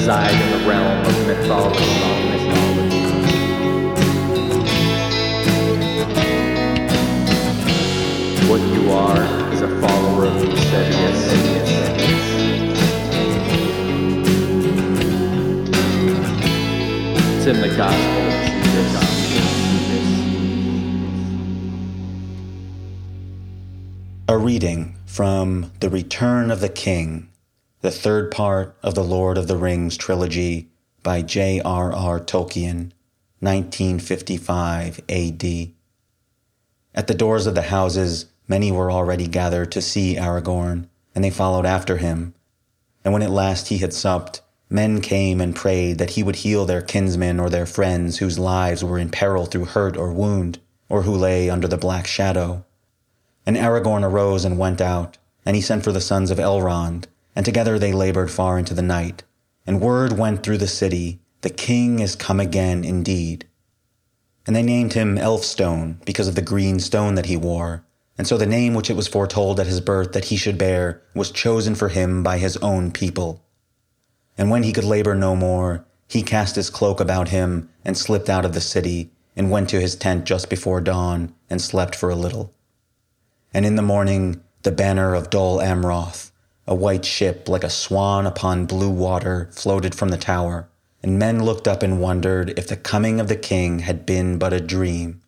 reside in the realm of mythology. What you are is a follower of Eusebius. It's in the Gospel of Jesus. A reading from The Return of the King, the third part of the Lord of the Rings trilogy by J.R.R. Tolkien, 1955 A.D. At the doors of the houses, many were already gathered to see Aragorn, and they followed after him. And when at last he had supped, men came and prayed that he would heal their kinsmen or their friends whose lives were in peril through hurt or wound, or who lay under the black shadow. And Aragorn arose and went out, and he sent for the sons of Elrond, and together they labored far into the night. And word went through the city, the king is come again indeed. And they named him Elfstone, because of the green stone that he wore. And so the name which it was foretold at his birth that he should bear was chosen for him by his own people. And when he could labor no more, he cast his cloak about him, and slipped out of the city, and went to his tent just before dawn, and slept for a little. And in the morning, the banner of Dol Amroth, a white ship like a swan upon blue water, floated from the tower, and men looked up and wondered if the coming of the king had been but a dream.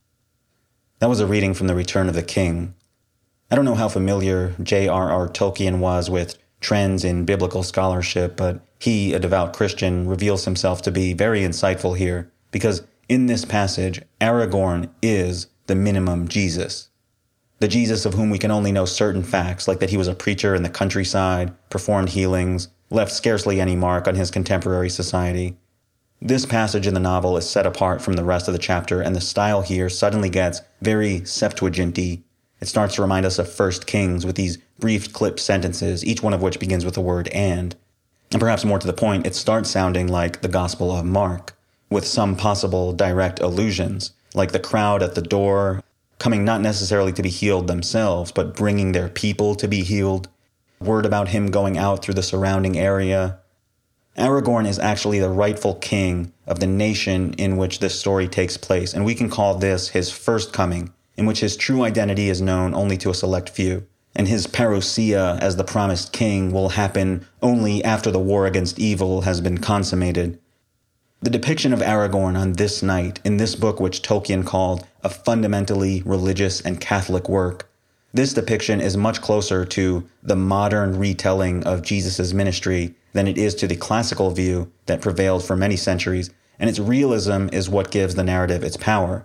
That was a reading from The Return of the King. I don't know how familiar J.R.R. Tolkien was with trends in biblical scholarship, but he, a devout Christian, reveals himself to be very insightful here, because in this passage, Aragorn is the minimum Jesus. The Jesus of whom we can only know certain facts, like that he was a preacher in the countryside, performed healings, left scarcely any mark on his contemporary society. This passage in the novel is set apart from the rest of the chapter, and the style here suddenly gets very Septuagint-y. It starts to remind us of 1 Kings with these brief clipped sentences, each one of which begins with the word and. And perhaps more to the point, it starts sounding like the Gospel of Mark, with some possible direct allusions, like the crowd at the door, coming not necessarily to be healed themselves, but bringing their people to be healed. Word about him going out through the surrounding area. Aragorn is actually the rightful king of the nation in which this story takes place, and we can call this his first coming, in which his true identity is known only to a select few, and his parousia as the promised king will happen only after the war against evil has been consummated. The depiction of Aragorn on this night, in this book which Tolkien called a fundamentally religious and Catholic work, this depiction is much closer to the modern retelling of Jesus' ministry than it is to the classical view that prevailed for many centuries, and its realism is what gives the narrative its power.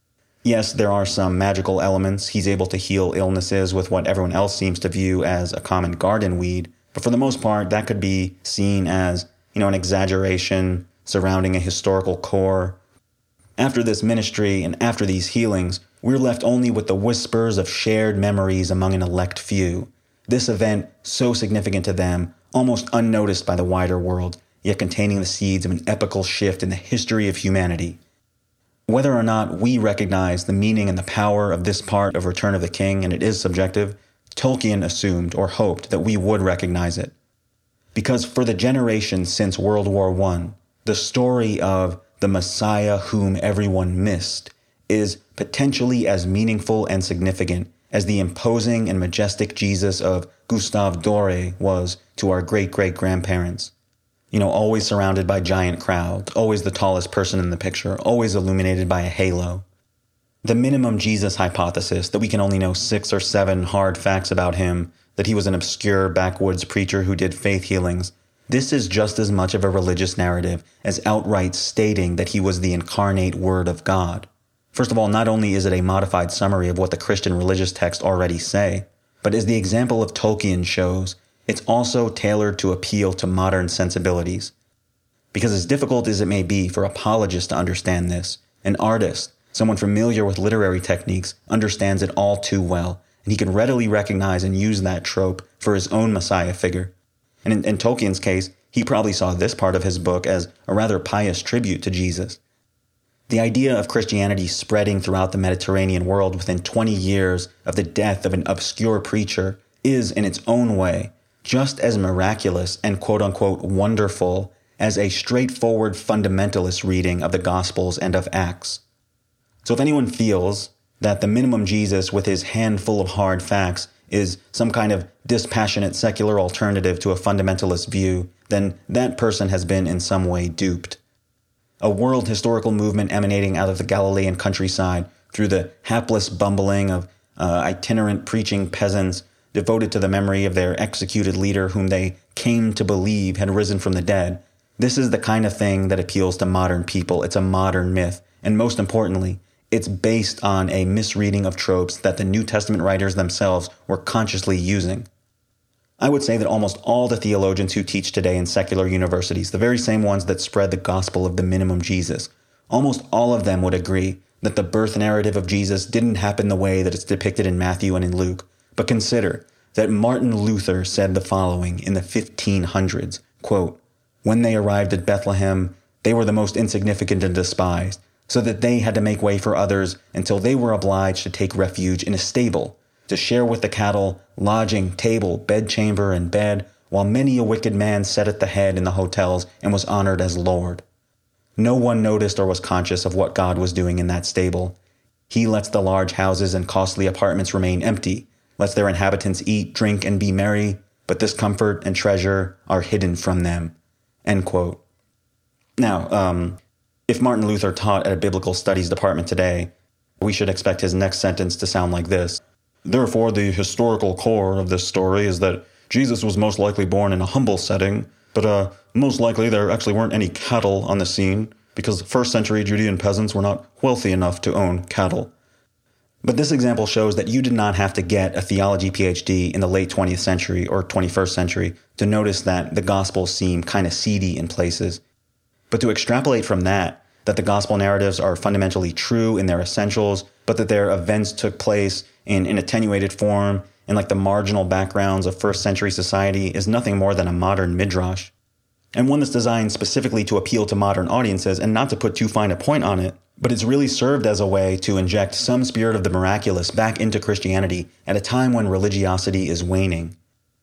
Yes, there are some magical elements. He's able to heal illnesses with what everyone else seems to view as a common garden weed, but for the most part, that could be seen as, an exaggeration surrounding a historical core. After this ministry and after these healings, we're left only with the whispers of shared memories among an elect few. This event, so significant to them, almost unnoticed by the wider world, yet containing the seeds of an epical shift in the history of humanity. Whether or not we recognize the meaning and the power of this part of Return of the King, and it is subjective, Tolkien assumed or hoped that we would recognize it. Because for the generations since World War I, the story of the Messiah whom everyone missed is potentially as meaningful and significant as the imposing and majestic Jesus of Gustave Doré was to our great-great-grandparents. Always surrounded by giant crowds, always the tallest person in the picture, always illuminated by a halo. The minimum Jesus hypothesis that we can only know 6 or 7 hard facts about him, that he was an obscure backwoods preacher who did faith healings, this is just as much of a religious narrative as outright stating that he was the incarnate Word of God. First of all, not only is it a modified summary of what the Christian religious texts already say, but as the example of Tolkien shows, it's also tailored to appeal to modern sensibilities. Because as difficult as it may be for apologists to understand this, an artist, someone familiar with literary techniques, understands it all too well, and he can readily recognize and use that trope for his own Messiah figure. And in Tolkien's case, he probably saw this part of his book as a rather pious tribute to Jesus. The idea of Christianity spreading throughout the Mediterranean world within 20 years of the death of an obscure preacher is, in its own way, just as miraculous and quote-unquote wonderful as a straightforward fundamentalist reading of the Gospels and of Acts. So if anyone feels that the minimum Jesus with his handful of hard facts is some kind of dispassionate secular alternative to a fundamentalist view, then that person has been in some way duped. A world historical movement emanating out of the Galilean countryside through the hapless bumbling of itinerant preaching peasants devoted to the memory of their executed leader whom they came to believe had risen from the dead. This is the kind of thing that appeals to modern people. It's a modern myth. And most importantly, it's based on a misreading of tropes that the New Testament writers themselves were consciously using. I would say that almost all the theologians who teach today in secular universities, the very same ones that spread the gospel of the minimum Jesus, almost all of them would agree that the birth narrative of Jesus didn't happen the way that it's depicted in Matthew and in Luke. But consider that Martin Luther said the following in the 1500s, quote, "When they arrived at Bethlehem, they were the most insignificant and despised, so that they had to make way for others until they were obliged to take refuge in a stable, to share with the cattle, lodging, table, bedchamber, and bed, while many a wicked man sat at the head in the hotels and was honored as Lord. No one noticed or was conscious of what God was doing in that stable. He lets the large houses and costly apartments remain empty, lets their inhabitants eat, drink, and be merry, but this comfort and treasure are hidden from them." End quote. Now, if Martin Luther taught at a biblical studies department today, we should expect his next sentence to sound like this. "Therefore, the historical core of this story is that Jesus was most likely born in a humble setting, but most likely there actually weren't any cattle on the scene, because first century Judean peasants were not wealthy enough to own cattle." But this example shows that you did not have to get a theology PhD in the late 20th century or 21st century to notice that the Gospels seem kind of seedy in places. But to extrapolate from that the Gospel narratives are fundamentally true in their essentials, but that their events took place in an attenuated form and like the marginal backgrounds of first century society is nothing more than a modern midrash. And one that's designed specifically to appeal to modern audiences and not to put too fine a point on it, but it's really served as a way to inject some spirit of the miraculous back into Christianity at a time when religiosity is waning.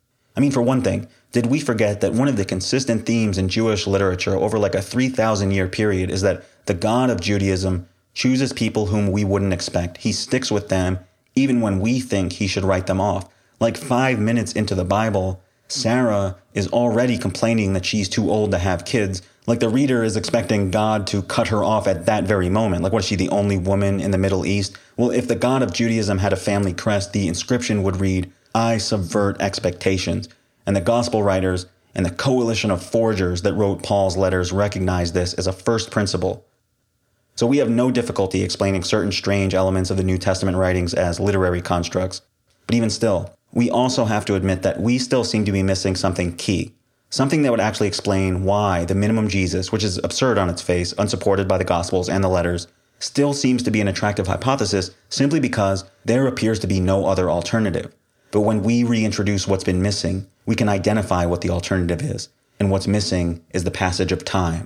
I mean, for one thing, did we forget that one of the consistent themes in Jewish literature over like a 3,000-year period is that the God of Judaism chooses people whom we wouldn't expect. He sticks with them even when we think he should write them off. Like 5 minutes into the Bible, Sarah is already complaining that she's too old to have kids. Like the reader is expecting God to cut her off at that very moment. Like, what is she, the only woman in the Middle East? Well, if the God of Judaism had a family crest, the inscription would read, "I subvert expectations." And the gospel writers and the coalition of forgers that wrote Paul's letters recognized this as a first principle. So we have no difficulty explaining certain strange elements of the New Testament writings as literary constructs. But even still, we also have to admit that we still seem to be missing something key. Something that would actually explain why the minimum Jesus, which is absurd on its face, unsupported by the Gospels and the letters, still seems to be an attractive hypothesis simply because there appears to be no other alternative. But when we reintroduce what's been missing, we can identify what the alternative is. And what's missing is the passage of time.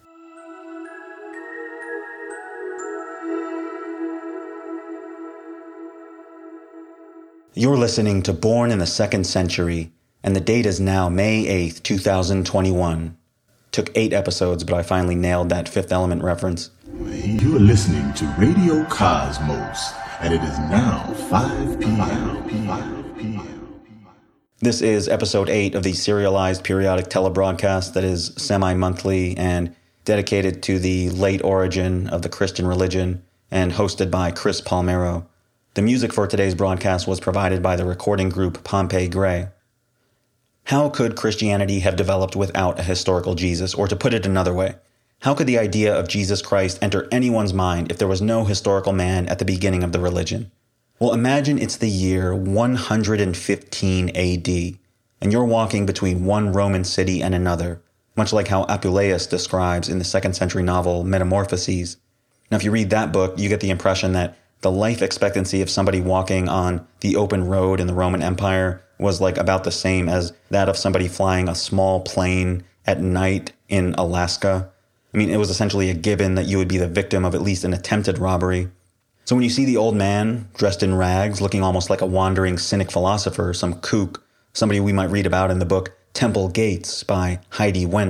You're listening to Born in the Second Century, and the date is now May 8th, 2021. Took 8 episodes, but I finally nailed that Fifth Element reference. You're listening to Radio Cosmos, and it is now 5 p.m. This is episode 8 of the serialized periodic telebroadcast that is semi-monthly and dedicated to the late origin of the Christian religion and hosted by Chris Palmero. The music for today's broadcast was provided by the recording group Pompey Gray. How could Christianity have developed without a historical Jesus? Or to put it another way, how could the idea of Jesus Christ enter anyone's mind if there was no historical man at the beginning of the religion? Well, imagine it's the year 115 AD, and you're walking between one Roman city and another, much like how Apuleius describes in the 2nd century novel Metamorphoses. Now, if you read that book, you get the impression that the life expectancy of somebody walking on the open road in the Roman Empire was like about the same as that of somebody flying a small plane at night in Alaska. I mean, it was essentially a given that you would be the victim of at least an attempted robbery. So when you see the old man dressed in rags, looking almost like a wandering cynic philosopher, some kook, somebody we might read about in the book Temple Gates by Heidi Wendt,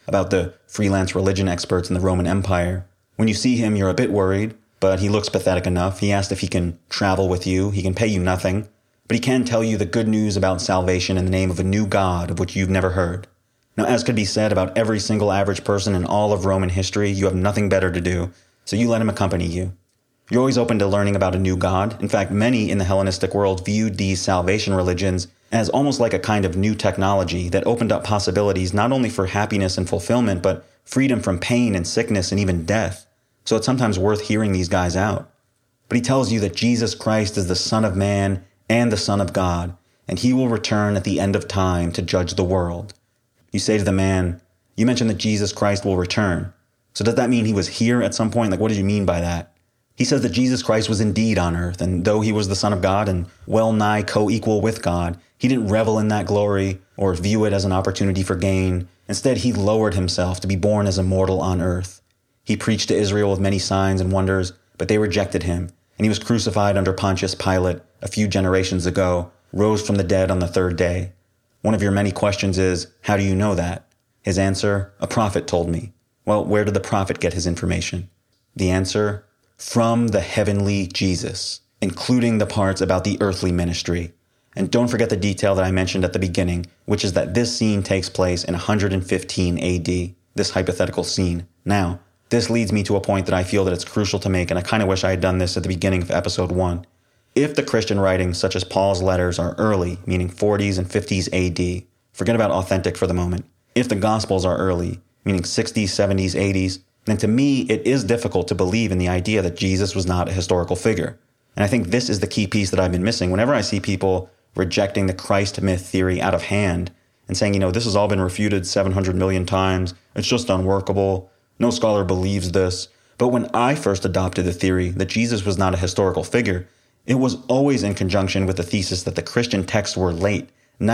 about the freelance religion experts in the Roman Empire. When you see him, you're a bit worried, but he looks pathetic enough. He asked if he can travel with you. He can pay you nothing, but he can tell you the good news about salvation in the name of a new God of which you've never heard. Now, as could be said about every single average person in all of Roman history, you have nothing better to do, so you let him accompany you. You're always open to learning about a new God. In fact, many in the Hellenistic world viewed these salvation religions as almost like a kind of new technology that opened up possibilities not only for happiness and fulfillment, but freedom from pain and sickness and even death. So it's sometimes worth hearing these guys out. But he tells you that Jesus Christ is the Son of Man and the Son of God, and he will return at the end of time to judge the world. You say to the man, you mentioned that Jesus Christ will return. So does that mean he was here at some point? Like, what did you mean by that? He says that Jesus Christ was indeed on earth, and though he was the Son of God and well nigh co-equal with God, he didn't revel in that glory or view it as an opportunity for gain. Instead, he lowered himself to be born as a mortal on earth. He preached to Israel with many signs and wonders, but they rejected him, and he was crucified under Pontius Pilate a few generations ago, rose from the dead on the third day. One of your many questions is, how do you know that? His answer, a prophet told me. Well, where did the prophet get his information? The answer, from the heavenly Jesus, including the parts about the earthly ministry. And don't forget the detail that I mentioned at the beginning, which is that this scene takes place in 115 AD, this hypothetical scene. Now, this leads me to a point that I feel that it's crucial to make, and I kind of wish I had done this at the beginning of episode 1. If the Christian writings, such as Paul's letters, are early, meaning 40s and 50s AD, forget about authentic for the moment. If the Gospels are early, meaning 60s, 70s, 80s, then to me it is difficult to believe in the idea that Jesus was not a historical figure. And I think this is the key piece that I've been missing. Whenever I see people rejecting the Christ myth theory out of hand and saying, this has all been refuted 700 million times, it's just unworkable, no scholar believes this. But when I first adopted the theory that Jesus was not a historical figure, it was always in conjunction with the thesis that the Christian texts were late,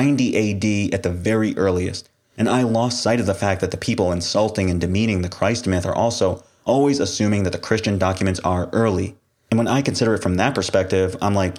90 AD at the very earliest. And I lost sight of the fact that the people insulting and demeaning the Christ myth are also always assuming that the Christian documents are early. And when I consider it from that perspective, I'm like,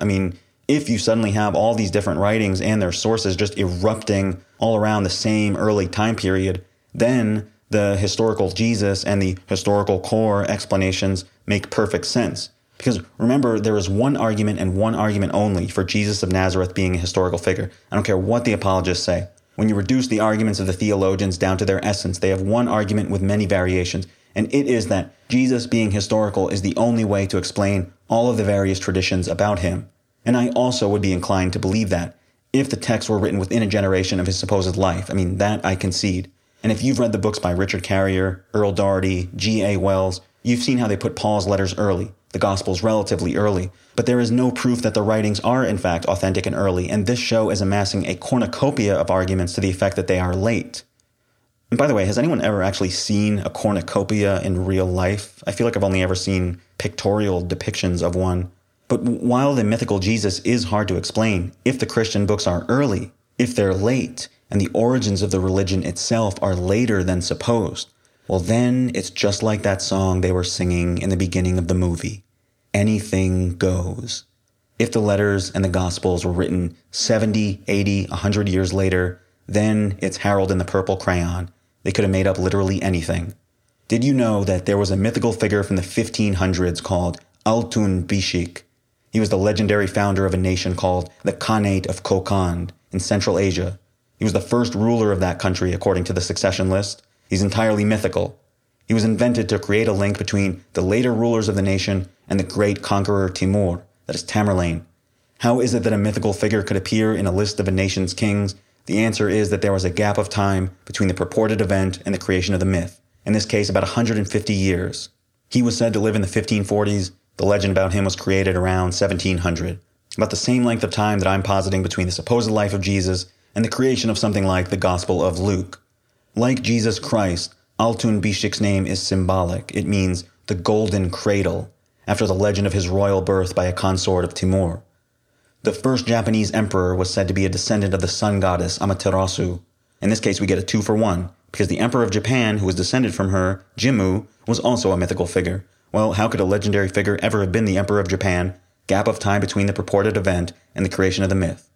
if you suddenly have all these different writings and their sources just erupting all around the same early time period, then the historical Jesus and the historical core explanations make perfect sense. Because remember, there is one argument and one argument only for Jesus of Nazareth being a historical figure. I don't care what the apologists say. When you reduce the arguments of the theologians down to their essence, they have one argument with many variations, and it is that Jesus being historical is the only way to explain all of the various traditions about him. And I also would be inclined to believe that if the texts were written within a generation of his supposed life. That I concede. And if you've read the books by Richard Carrier, Earl Doherty, G.A. Wells, you've seen how they put Paul's letters early, the Gospels relatively early. But there is no proof that the writings are in fact authentic and early, and this show is amassing a cornucopia of arguments to the effect that they are late. And by the way, has anyone ever actually seen a cornucopia in real life? I feel like I've only ever seen pictorial depictions of one. But while the mythical Jesus is hard to explain, if the Christian books are early, if they're late, and the origins of the religion itself are later than supposed, well then it's just like that song they were singing in the beginning of the movie. Anything goes. If the letters and the Gospels were written 70, 80, 100 years later, then it's Harold in the Purple Crayon. They could have made up literally anything. Did you know that there was a mythical figure from the 1500s called Altun Bishik? He was the legendary founder of a nation called the Khanate of Kokand in Central Asia. He was the first ruler of that country according to the succession list. He's entirely mythical. He was invented to create a link between the later rulers of the nation and the great conqueror Timur, that is Tamerlane. How is it that a mythical figure could appear in a list of a nation's kings? The answer is that there was a gap of time between the purported event and the creation of the myth. In this case, about 150 years. He was said to live in the 1540s. The legend about him was created around 1700. About the same length of time that I'm positing between the supposed life of Jesus and the creation of something like the Gospel of Luke. Like Jesus Christ, Altun Bishik's name is symbolic. It means the golden cradle, after the legend of his royal birth by a consort of Timur. The first Japanese emperor was said to be a descendant of the sun goddess Amaterasu. In this case, we get a 2-for-1, because the emperor of Japan, who was descended from her, Jimmu, was also a mythical figure. Well, how could a legendary figure ever have been the emperor of Japan? Gap of time between the purported event and the creation of the myth.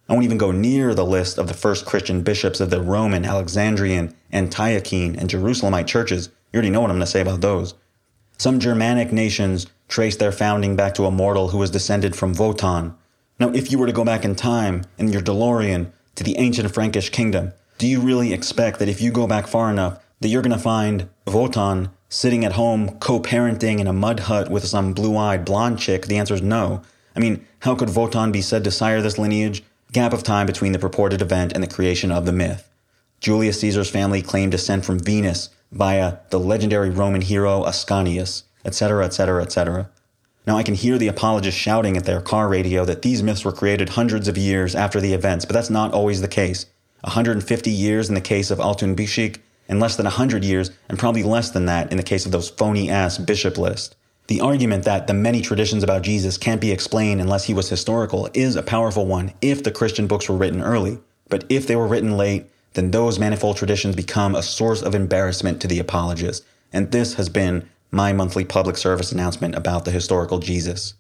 I won't even go near the list of the first Christian bishops of the Roman, Alexandrian, Antiochene, and Jerusalemite churches. You already know what I'm going to say about those. Some Germanic nations trace their founding back to a mortal who was descended from Wotan. Now, if you were to go back in time, in your DeLorean, to the ancient Frankish kingdom, do you really expect that if you go back far enough, that you're going to find Wotan sitting at home co-parenting in a mud hut with some blue-eyed blonde chick? The answer is no. I mean, how could Wotan be said to sire this lineage? Gap of time between the purported event and the creation of the myth. Julius Caesar's family claimed descent from Venus via the legendary Roman hero Ascanius, etc., etc., etc. Now, I can hear the apologists shouting at their car radio that these myths were created hundreds of years after the events, but that's not always the case. 150 years in the case of Altun Bishik, and less than 100 years, and probably less than that in the case of those phony-ass bishop lists. The argument that the many traditions about Jesus can't be explained unless he was historical is a powerful one if the Christian books were written early. But if they were written late, then those manifold traditions become a source of embarrassment to the apologists. And this has been my monthly public service announcement about the historical Jesus.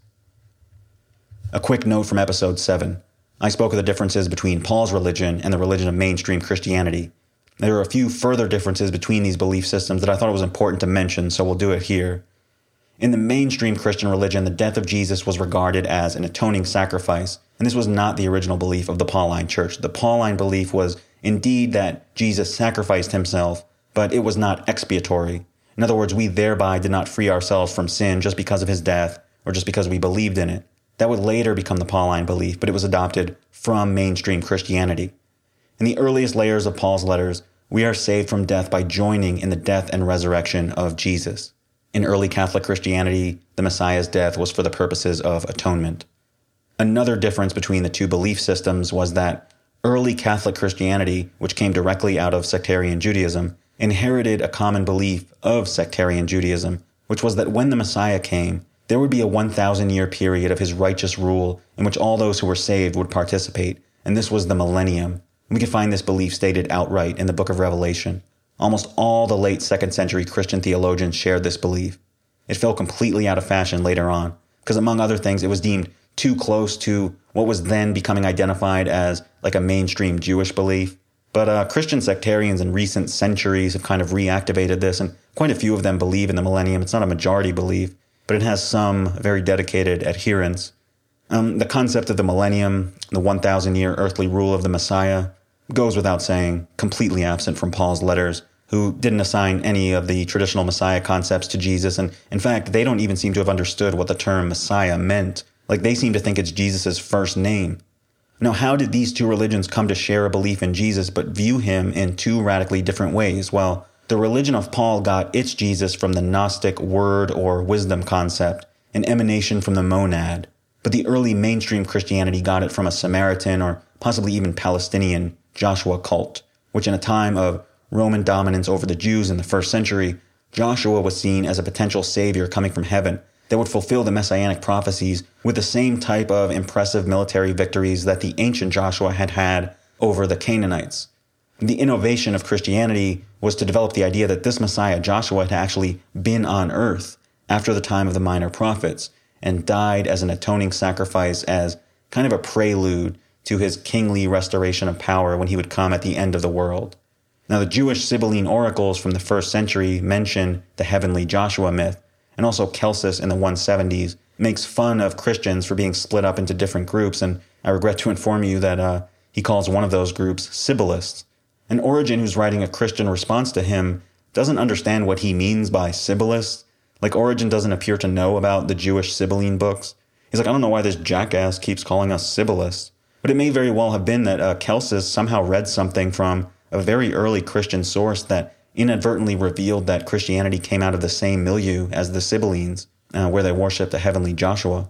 A quick note from episode 7. I spoke of the differences between Paul's religion and the religion of mainstream Christianity. There are a few further differences between these belief systems that I thought it was important to mention, so we'll do it here. In the mainstream Christian religion, the death of Jesus was regarded as an atoning sacrifice, and this was not the original belief of the Pauline church. The Pauline belief was indeed that Jesus sacrificed himself, but it was not expiatory. In other words, we thereby did not free ourselves from sin just because of his death or just because we believed in it. That would later become the Pauline belief, but it was adopted from mainstream Christianity. In the earliest layers of Paul's letters, we are saved from death by joining in the death and resurrection of Jesus. In early Catholic Christianity, the Messiah's death was for the purposes of atonement. Another difference between the two belief systems was that early Catholic Christianity, which came directly out of sectarian Judaism, inherited a common belief of sectarian Judaism, which was that when the Messiah came, there would be a 1,000-year period of his righteous rule in which all those who were saved would participate, and this was the millennium. We can find this belief stated outright in the book of Revelation. Almost all the late 2nd century Christian theologians shared this belief. It fell completely out of fashion later on, because among other things, it was deemed too close to what was then becoming identified as like a mainstream Jewish belief. But Christian sectarians in recent centuries have kind of reactivated this, and quite a few of them believe in the millennium. It's not a majority belief, but it has some very dedicated adherents. The concept of the millennium, the 1,000-year earthly rule of the Messiah, goes without saying, completely absent from Paul's letters, who didn't assign any of the traditional Messiah concepts to Jesus, and in fact, they don't even seem to have understood what the term Messiah meant. Like, they seem to think it's Jesus' first name. Now, how did these two religions come to share a belief in Jesus but view him in two radically different ways? Well, the religion of Paul got its Jesus from the Gnostic word or wisdom concept, an emanation from the monad. But the early mainstream Christianity got it from a Samaritan or possibly even Palestinian Joshua cult, which in a time of Roman dominance over the Jews in the 1st century, Joshua was seen as a potential savior coming from heaven that would fulfill the messianic prophecies with the same type of impressive military victories that the ancient Joshua had had over the Canaanites. The innovation of Christianity was to develop the idea that this Messiah, Joshua, had actually been on earth after the time of the minor prophets and died as an atoning sacrifice as kind of a prelude to his kingly restoration of power when he would come at the end of the world. Now, the Jewish Sibylline oracles from the 1st century mention the heavenly Joshua myth, and also Celsus in the 170s makes fun of Christians for being split up into different groups, and I regret to inform you that he calls one of those groups Sibyllists. And Origen, who's writing a Christian response to him, doesn't understand what he means by Sibyllists. Like, Origen doesn't appear to know about the Jewish Sibylline books. He's like, I don't know why this jackass keeps calling us Sibyllists. But it may very well have been that Celsus somehow read something from a very early Christian source that inadvertently revealed that Christianity came out of the same milieu as the Sibyllines, where they worshipped the heavenly Joshua.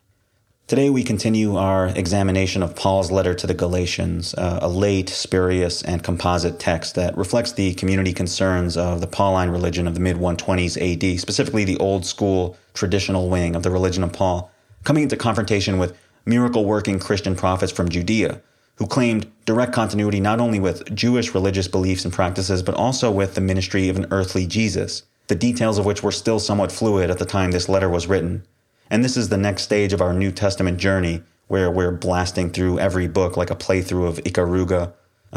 Today we continue our examination of Paul's letter to the Galatians, a late, spurious, and composite text that reflects the community concerns of the Pauline religion of the mid-120s AD, specifically the old-school, traditional wing of the religion of Paul, coming into confrontation with miracle-working Christian prophets from Judea, who claimed direct continuity not only with Jewish religious beliefs and practices, but also with the ministry of an earthly Jesus, the details of which were still somewhat fluid at the time this letter was written. And this is the next stage of our New Testament journey, where we're blasting through every book like a playthrough of Ikaruga.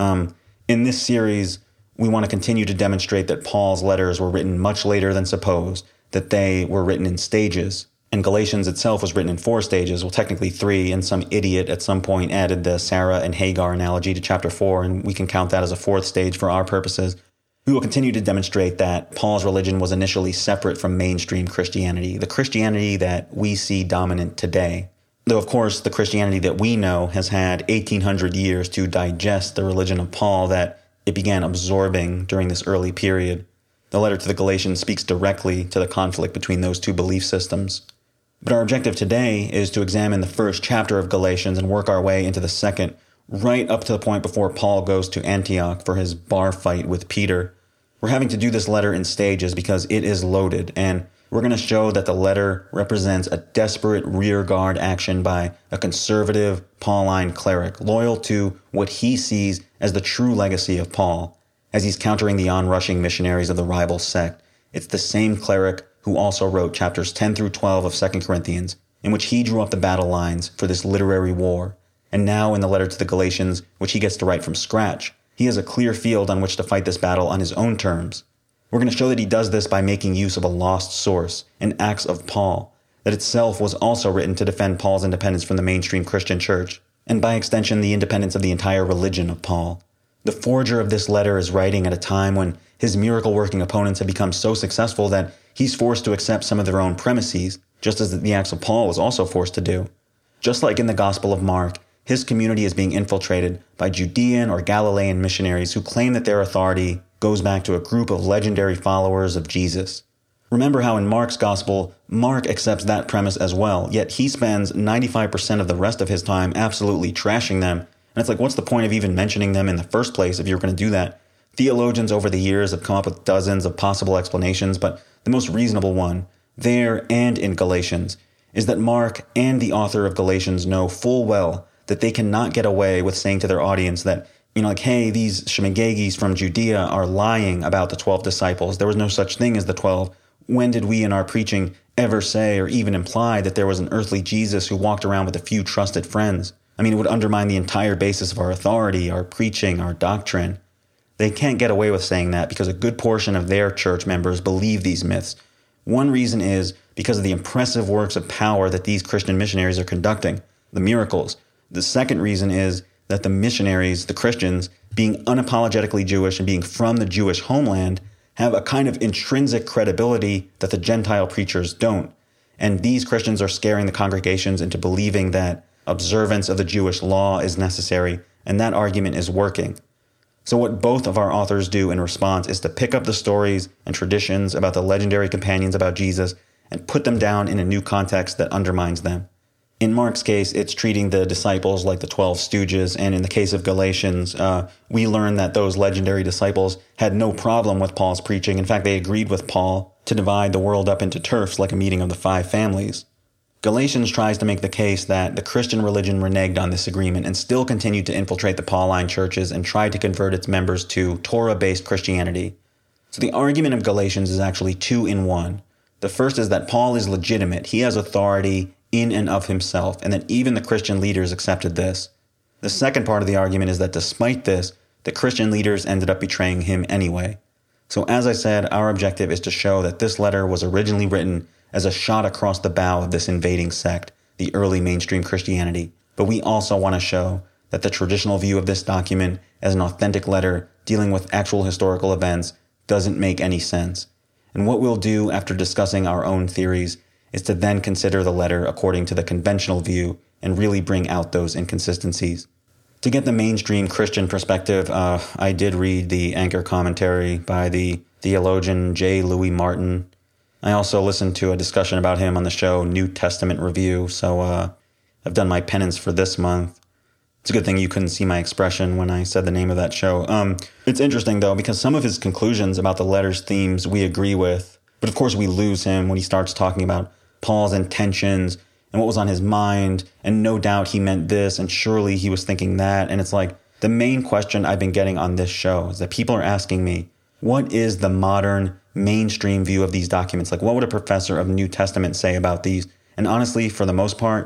In this series, we want to continue to demonstrate that Paul's letters were written much later than supposed, that they were written in stages. And Galatians itself was written in 4 stages, well, technically 3, and some idiot at some point added the Sarah and Hagar analogy to chapter 4, and we can count that as a 4th stage for our purposes. We will continue to demonstrate that Paul's religion was initially separate from mainstream Christianity, the Christianity that we see dominant today. Though, of course, the Christianity that we know has had 1,800 years to digest the religion of Paul that it began absorbing during this early period. The letter to the Galatians speaks directly to the conflict between those two belief systems. But our objective today is to examine the first chapter of Galatians and work our way into the second, right up to the point before Paul goes to Antioch for his bar fight with Peter. We're having to do this letter in stages because it is loaded, and we're going to show that the letter represents a desperate rearguard action by a conservative Pauline cleric, loyal to what he sees as the true legacy of Paul, as he's countering the onrushing missionaries of the rival sect. It's the same cleric who also wrote chapters 10 through 12 of 2 Corinthians, in which he drew up the battle lines for this literary war, and now in the letter to the Galatians, which he gets to write from scratch. He has a clear field on which to fight this battle on his own terms. We're going to show that he does this by making use of a lost source, an Acts of Paul, that itself was also written to defend Paul's independence from the mainstream Christian church, and by extension the independence of the entire religion of Paul. The forger of this letter is writing at a time when his miracle-working opponents have become so successful that he's forced to accept some of their own premises, just as the Acts of Paul was also forced to do. Just like in the Gospel of Mark, his community is being infiltrated by Judean or Galilean missionaries who claim that their authority goes back to a group of legendary followers of Jesus. Remember how in Mark's Gospel, Mark accepts that premise as well, yet he spends 95% of the rest of his time absolutely trashing them. And it's like, what's the point of even mentioning them in the first place if you're going to do that? Theologians over the years have come up with dozens of possible explanations, but the most reasonable one, there and in Galatians, is that Mark and the author of Galatians know full well that they cannot get away with saying to their audience that, hey, these shemagegis from Judea are lying about the 12 disciples. There was no such thing as the 12. When did we in our preaching ever say or even imply that there was an earthly Jesus who walked around with a few trusted friends? It would undermine the entire basis of our authority, our preaching, our doctrine. They can't get away with saying that because a good portion of their church members believe these myths. One reason is because of the impressive works of power that these Christian missionaries are conducting, the miracles. The second reason is that the missionaries, the Christians, being unapologetically Jewish and being from the Jewish homeland, have a kind of intrinsic credibility that the Gentile preachers don't. And these Christians are scaring the congregations into believing that observance of the Jewish law is necessary, and that argument is working. So what both of our authors do in response is to pick up the stories and traditions about the legendary companions about Jesus and put them down in a new context that undermines them. In Mark's case, it's treating the disciples like the 12 stooges, and in the case of Galatians, we learn that those legendary disciples had no problem with Paul's preaching. In fact, they agreed with Paul to divide the world up into turfs like a meeting of the 5 families. Galatians tries to make the case that the Christian religion reneged on this agreement and still continued to infiltrate the Pauline churches and tried to convert its members to Torah-based Christianity. So the argument of Galatians is actually 2 in 1. The first is that Paul is legitimate. He has authority in and of himself, and that even the Christian leaders accepted this. The second part of the argument is that despite this, the Christian leaders ended up betraying him anyway. So as I said, our objective is to show that this letter was originally written as a shot across the bow of this invading sect, the early mainstream Christianity. But we also want to show that the traditional view of this document as an authentic letter dealing with actual historical events doesn't make any sense. And what we'll do after discussing our own theories is to then consider the letter according to the conventional view and really bring out those inconsistencies. To get the mainstream Christian perspective, I did read the Anchor commentary by the theologian J. Louis Martin. I also listened to a discussion about him on the show New Testament Review, so I've done my penance for this month. It's a good thing you couldn't see my expression when I said the name of that show. It's interesting, though, because some of his conclusions about the letter's themes we agree with, but of course we lose him when he starts talking about Paul's intentions and what was on his mind, and no doubt he meant this, and surely he was thinking that. And it's like, the main question I've been getting on this show is that people are asking me, what is the modern mainstream view of these documents? Like, what would a professor of New Testament say about these? And honestly, for the most part,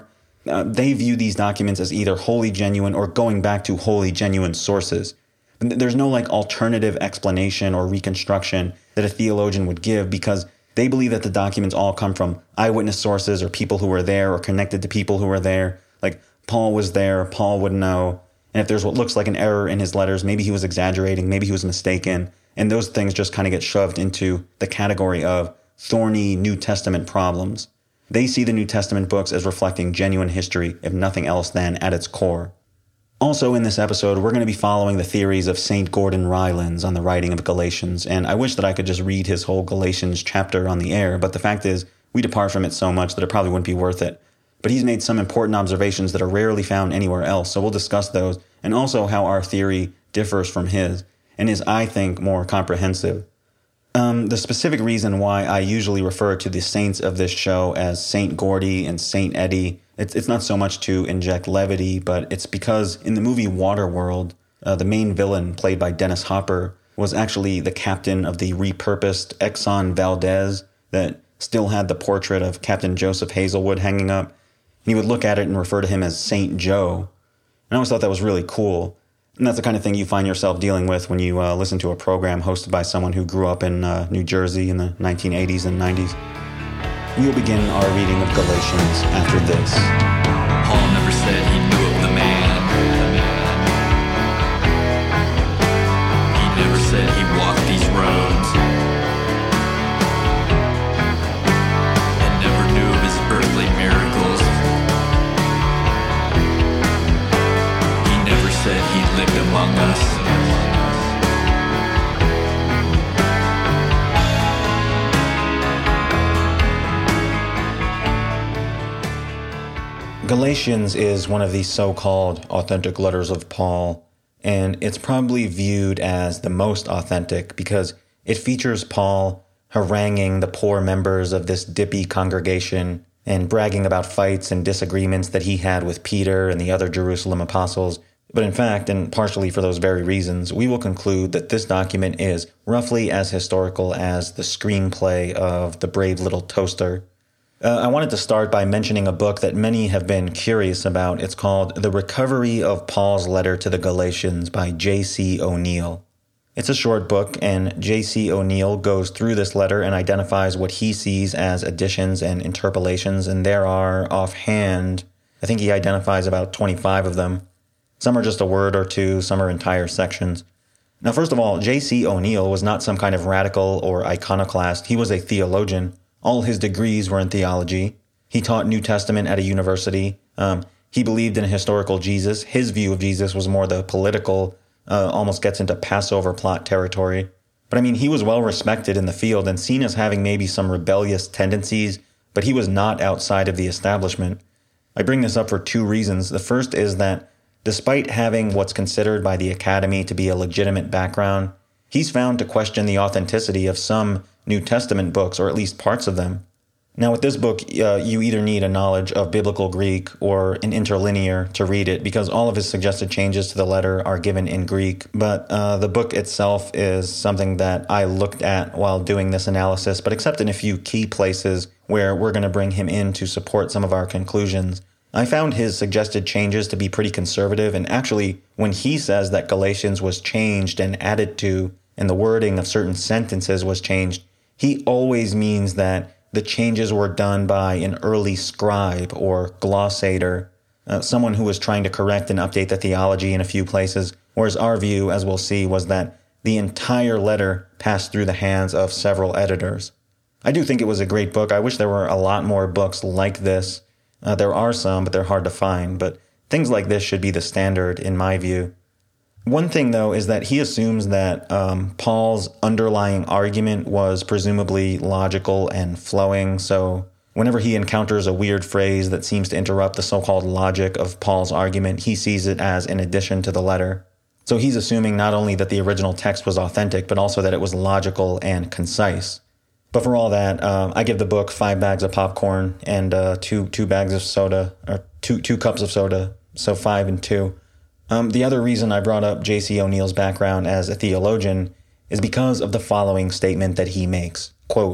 They view these documents as either wholly genuine or going back to wholly genuine sources. There's no alternative explanation or reconstruction that a theologian would give, because they believe that the documents all come from eyewitness sources or people who were there or connected to people who were there. Like, Paul was there, Paul would know. And if there's what looks like an error in his letters, maybe he was exaggerating, maybe he was mistaken. And those things just kind of get shoved into the category of thorny New Testament problems. They see the New Testament books as reflecting genuine history, if nothing else than at its core. Also in this episode, we're going to be following the theories of St. Gordon Rylance on the writing of Galatians, and I wish that I could just read his whole Galatians chapter on the air, but the fact is, we depart from it so much that it probably wouldn't be worth it. But he's made some important observations that are rarely found anywhere else, so we'll discuss those, and also how our theory differs from his, and is, I think, more comprehensive. The specific reason why I usually refer to the saints of this show as Saint Gordy and Saint Eddie, it's not so much to inject levity, but it's because in the movie Waterworld, the main villain, played by Dennis Hopper, was actually the captain of the repurposed Exxon Valdez that still had the portrait of Captain Joseph Hazelwood hanging up. And he would look at it and refer to him as Saint Joe. And I always thought that was really cool. And that's the kind of thing you find yourself dealing with when you listen to a program hosted by someone who grew up in New Jersey in the 1980s and 90s. We'll begin our reading of Galatians after this. Paul never said he knew of the man. He never said he walked these roads. And never knew of his earthly miracles. He never said he lived among us. Galatians is one of the so-called authentic letters of Paul, and it's probably viewed as the most authentic because it features Paul haranguing the poor members of this dippy congregation and bragging about fights and disagreements that he had with Peter and the other Jerusalem apostles. But in fact, and partially for those very reasons, we will conclude that this document is roughly as historical as the screenplay of The Brave Little Toaster. I wanted to start by mentioning a book that many have been curious about. It's called The Recovery of Paul's Letter to the Galatians by J.C. O'Neill. It's a short book, and J.C. O'Neill goes through this letter and identifies what he sees as additions and interpolations, and there are, offhand, I think he identifies about 25 of them. Some are just a word or two, some are entire sections. Now, first of all, J.C. O'Neill was not some kind of radical or iconoclast. He was a theologian. All his degrees were in theology. He taught New Testament at a university. He believed in a historical Jesus. His view of Jesus was more the political, almost gets into Passover plot territory. But I mean, he was well respected in the field and seen as having maybe some rebellious tendencies, but he was not outside of the establishment. I bring this up for two reasons. The first is that despite having what's considered by the Academy to be a legitimate background, he's found to question the authenticity of some New Testament books, or at least parts of them. Now, with this book, you either need a knowledge of Biblical Greek or an interlinear to read it, because all of his suggested changes to the letter are given in Greek. But the book itself is something that I looked at while doing this analysis, but except in a few key places where we're going to bring him in to support some of our conclusions. I found his suggested changes to be pretty conservative, and actually, when he says that Galatians was changed and added to, and the wording of certain sentences was changed, he always means that the changes were done by an early scribe or glossator, someone who was trying to correct and update the theology in a few places, whereas our view, as we'll see, was that the entire letter passed through the hands of several editors. I do think it was a great book. I wish there were a lot more books like this. There are some, but they're hard to find, but things like this should be the standard in my view. One thing, though, is that he assumes that Paul's underlying argument was presumably logical and flowing, so whenever he encounters a weird phrase that seems to interrupt the so-called logic of Paul's argument, he sees it as an addition to the letter. So he's assuming not only that the original text was authentic, but also that it was logical and concise. But for all that, I give the book 5 bags of popcorn and two bags of soda, or two cups of soda, so 5 and 2. The other reason I brought up J.C. O'Neill's background as a theologian is because of the following statement that he makes. Quote,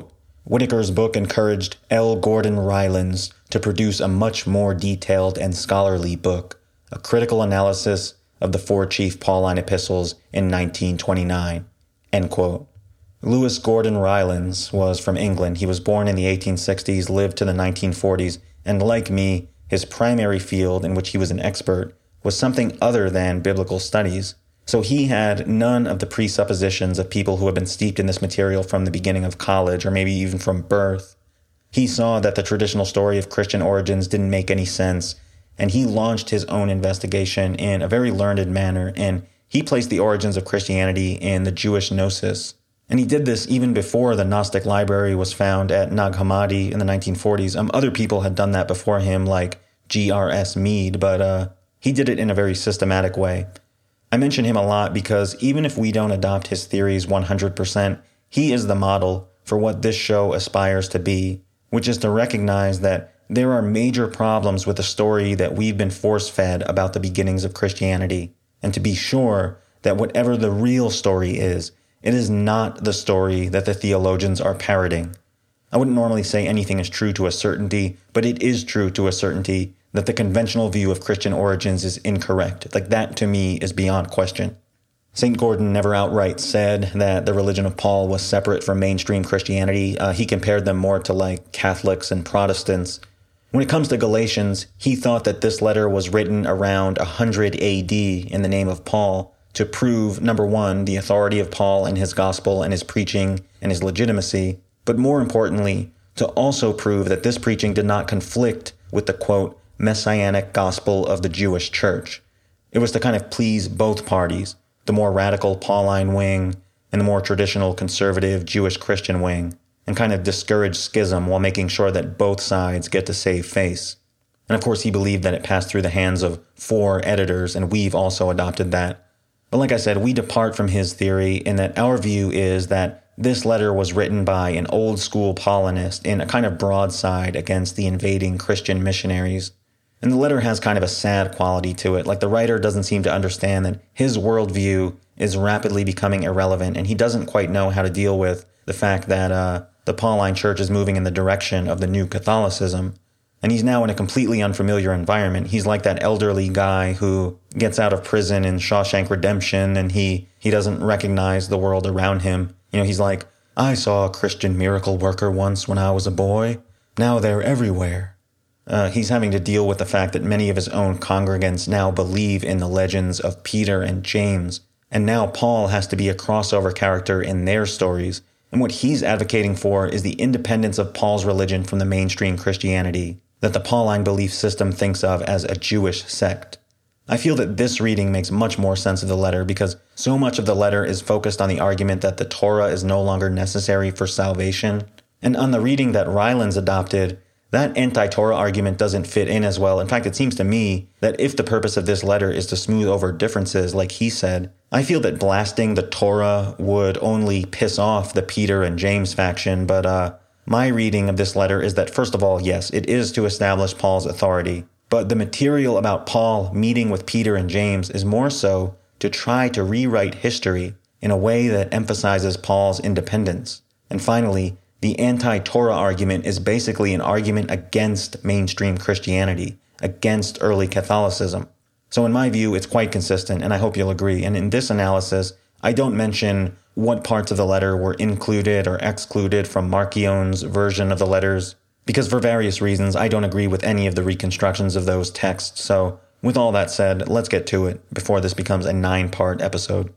Whitaker's book encouraged L. Gordon Rylance to produce a much more detailed and scholarly book, a critical analysis of the four chief Pauline epistles in 1929. End quote. Lewis Gordon Rylance was from England. He was born in the 1860s, lived to the 1940s, and like me, his primary field in which he was an expert was something other than biblical studies. So he had none of the presuppositions of people who had been steeped in this material from the beginning of college or maybe even from birth. He saw that the traditional story of Christian origins didn't make any sense, and he launched his own investigation in a very learned manner, and he placed the origins of Christianity in the Jewish Gnosis. And he did this even before the Gnostic library was found at Nag Hammadi in the 1940s. Other people had done that before him, like G.R.S. Mead, but he did it in a very systematic way. I mention him a lot because even if we don't adopt his theories 100%, he is the model for what this show aspires to be, which is to recognize that there are major problems with the story that we've been force-fed about the beginnings of Christianity, and to be sure that whatever the real story is, it is not the story that the theologians are parroting. I wouldn't normally say anything is true to a certainty, but it is true to a certainty that the conventional view of Christian origins is incorrect. Like, that to me is beyond question. St. Gordon never outright said that the religion of Paul was separate from mainstream Christianity. He compared them more to like Catholics and Protestants. When it comes to Galatians, he thought that this letter was written around 100 AD in the name of Paul to prove, number one, the authority of Paul and his gospel and his preaching and his legitimacy, but more importantly, to also prove that this preaching did not conflict with the, quote, messianic gospel of the Jewish church. It was to kind of please both parties, the more radical Pauline wing and the more traditional conservative Jewish Christian wing, and kind of discourage schism while making sure that both sides get to save face. And of course, he believed that it passed through the hands of 4 editors, and we've also adopted that. But like I said, we depart from his theory in that our view is that this letter was written by an old-school Paulinist in a kind of broadside against the invading Christian missionaries. And the letter has kind of a sad quality to it. Like, the writer doesn't seem to understand that his worldview is rapidly becoming irrelevant, and he doesn't quite know how to deal with the fact that the Pauline church is moving in the direction of the new Catholicism. And he's now in a completely unfamiliar environment. He's like that elderly guy who gets out of prison in Shawshank Redemption, and he doesn't recognize the world around him. You know, he's like, I saw a Christian miracle worker once when I was a boy. Now they're everywhere. He's having to deal with the fact that many of his own congregants now believe in the legends of Peter and James, and now Paul has to be a crossover character in their stories, and what he's advocating for is the independence of Paul's religion from the mainstream Christianity that the Pauline belief system thinks of as a Jewish sect. I feel that this reading makes much more sense of the letter because so much of the letter is focused on the argument that the Torah is no longer necessary for salvation, and on the reading that Rylance adopted, that anti-Torah argument doesn't fit in as well. In fact, it seems to me that if the purpose of this letter is to smooth over differences, like he said, I feel that blasting the Torah would only piss off the Peter and James faction, but my reading of this letter is that, first of all, yes, it is to establish Paul's authority, but the material about Paul meeting with Peter and James is more so to try to rewrite history in a way that emphasizes Paul's independence. And finally, the anti-Torah argument is basically an argument against mainstream Christianity, against early Catholicism. So in my view, it's quite consistent, and I hope you'll agree. And in this analysis, I don't mention what parts of the letter were included or excluded from Marchionne's version of the letters, because for various reasons, I don't agree with any of the reconstructions of those texts. So with all that said, let's get to it before this becomes a 9-part episode.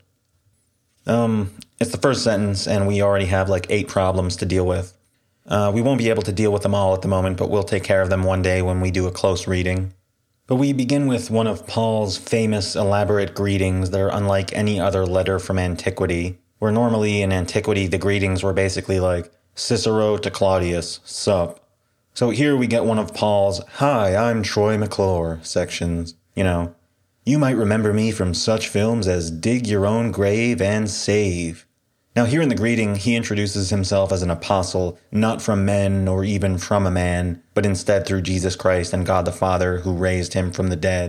It's the first sentence, and we already have like 8 problems to deal with. We won't be able to deal with them all at the moment, but we'll take care of them one day when we do a close reading. But we begin with one of Paul's famous elaborate greetings that are unlike any other letter from antiquity, where normally in antiquity the greetings were basically like, Cicero to Claudius, sup. So here we get one of Paul's, hi, I'm Troy McClure sections, You might remember me from such films as Dig Your Own Grave and Save. Now here in the greeting, he introduces himself as an apostle, not from men or even from a man, but instead through Jesus Christ and God the Father who raised him from the dead.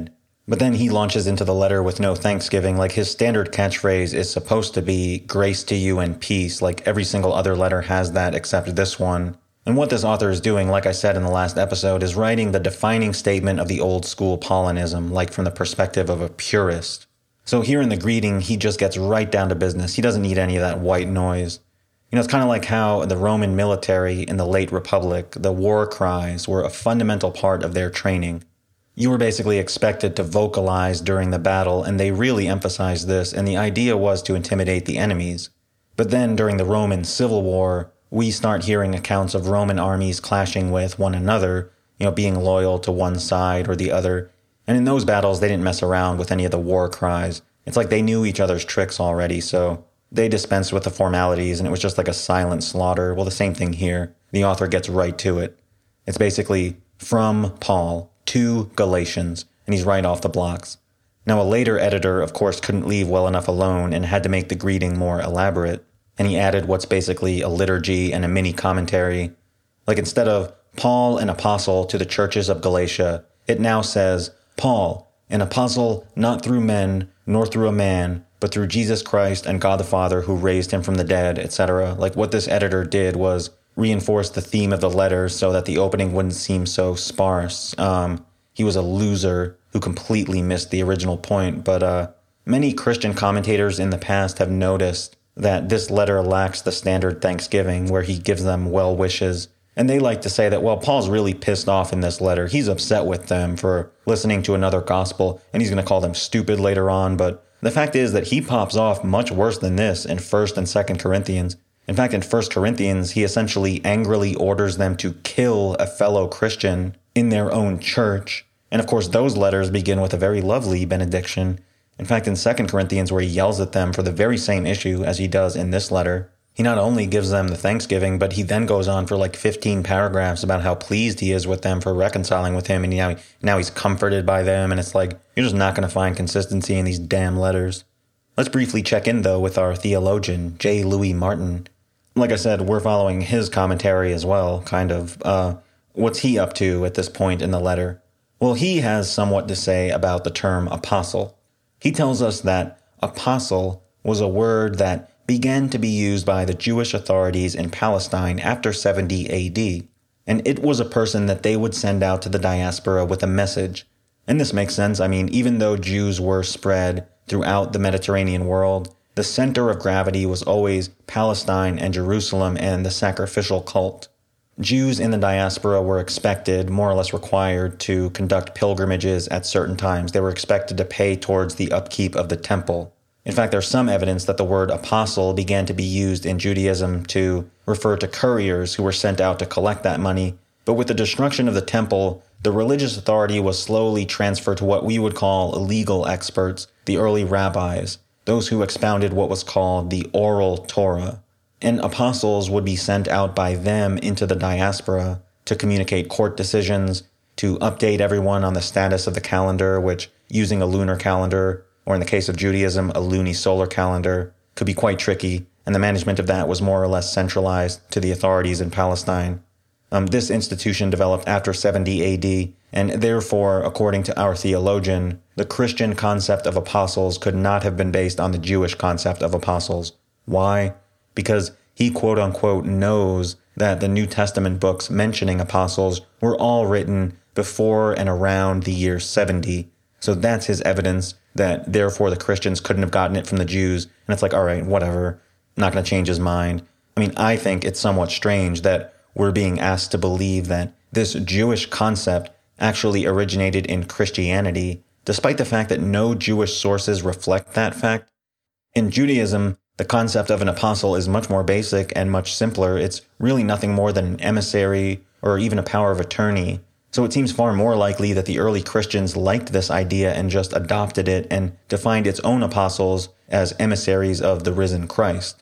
But then he launches into the letter with no thanksgiving. Like, his standard catchphrase is supposed to be grace to you and peace. Like, every single other letter has that except this one. And what this author is doing, like I said in the last episode, is writing the defining statement of the old school Paulinism, like from the perspective of a purist. So here in the greeting, he just gets right down to business. He doesn't need any of that white noise. You know, it's kind of like how the Roman military in the late Republic, the war cries were a fundamental part of their training. You were basically expected to vocalize during the battle, and they really emphasized this, and the idea was to intimidate the enemies. But then during the Roman Civil War, we start hearing accounts of Roman armies clashing with one another, you know, being loyal to one side or the other. And in those battles, they didn't mess around with any of the war cries. It's like they knew each other's tricks already, so they dispensed with the formalities, and it was just like a silent slaughter. Well, the same thing here. The author gets right to it. It's basically from Paul to Galatians, and he's right off the blocks. Now, a later editor, of course, couldn't leave well enough alone and had to make the greeting more elaborate. And he added what's basically a liturgy and a mini commentary. Like, instead of Paul, an apostle to the churches of Galatia, it now says, Paul, an apostle not through men, nor through a man, but through Jesus Christ and God the Father who raised him from the dead, etc. Like, what this editor did was reinforce the theme of the letter so that the opening wouldn't seem so sparse. He was a loser who completely missed the original point. But many Christian commentators in the past have noticed that this letter lacks the standard thanksgiving where he gives them well wishes. And they like to say that, well, Paul's really pissed off in this letter. He's upset with them for listening to another gospel, and he's going to call them stupid later on. But the fact is that he pops off much worse than this in 1st and 2nd Corinthians. In fact, in 1 Corinthians, he essentially angrily orders them to kill a fellow Christian in their own church. And of course, those letters begin with a very lovely benediction. In fact, in 2 Corinthians, where he yells at them for the very same issue as he does in this letter, he not only gives them the thanksgiving, but he then goes on for like 15 paragraphs about how pleased he is with them for reconciling with him, and now he's comforted by them, and it's like, you're just not going to find consistency in these damn letters. Let's briefly check in, though, with our theologian, J. Louis Martin. Like I said, we're following his commentary as well, kind of. What's he up to at this point in the letter? Well, he has somewhat to say about the term apostle. He tells us that apostle was a word that began to be used by the Jewish authorities in Palestine after 70 AD, and it was a person that they would send out to the diaspora with a message. And this makes sense. I mean, even though Jews were spread throughout the Mediterranean world, the center of gravity was always Palestine and Jerusalem and the sacrificial cult. Jews in the diaspora were expected, more or less required, to conduct pilgrimages at certain times. They were expected to pay towards the upkeep of the temple. In fact, there's some evidence that the word apostle began to be used in Judaism to refer to couriers who were sent out to collect that money. But with the destruction of the temple, the religious authority was slowly transferred to what we would call legal experts, the early rabbis, those who expounded what was called the oral Torah. And apostles would be sent out by them into the diaspora to communicate court decisions, to update everyone on the status of the calendar, which, using a lunar calendar, or in the case of Judaism, a lunisolar calendar, could be quite tricky, and the management of that was more or less centralized to the authorities in Palestine. This institution developed after 70 AD, and therefore, according to our theologian, the Christian concept of apostles could not have been based on the Jewish concept of apostles. Why? Because he quote-unquote knows that the New Testament books mentioning apostles were all written before and around the year 70. So that's his evidence that therefore the Christians couldn't have gotten it from the Jews. And it's like, all right, whatever, not going to change his mind. I mean, I think it's somewhat strange that we're being asked to believe that this Jewish concept actually originated in Christianity, despite the fact that no Jewish sources reflect that fact. In Judaism, the concept of an apostle is much more basic and much simpler. It's really nothing more than an emissary or even a power of attorney. So it seems far more likely that the early Christians liked this idea and just adopted it and defined its own apostles as emissaries of the risen Christ.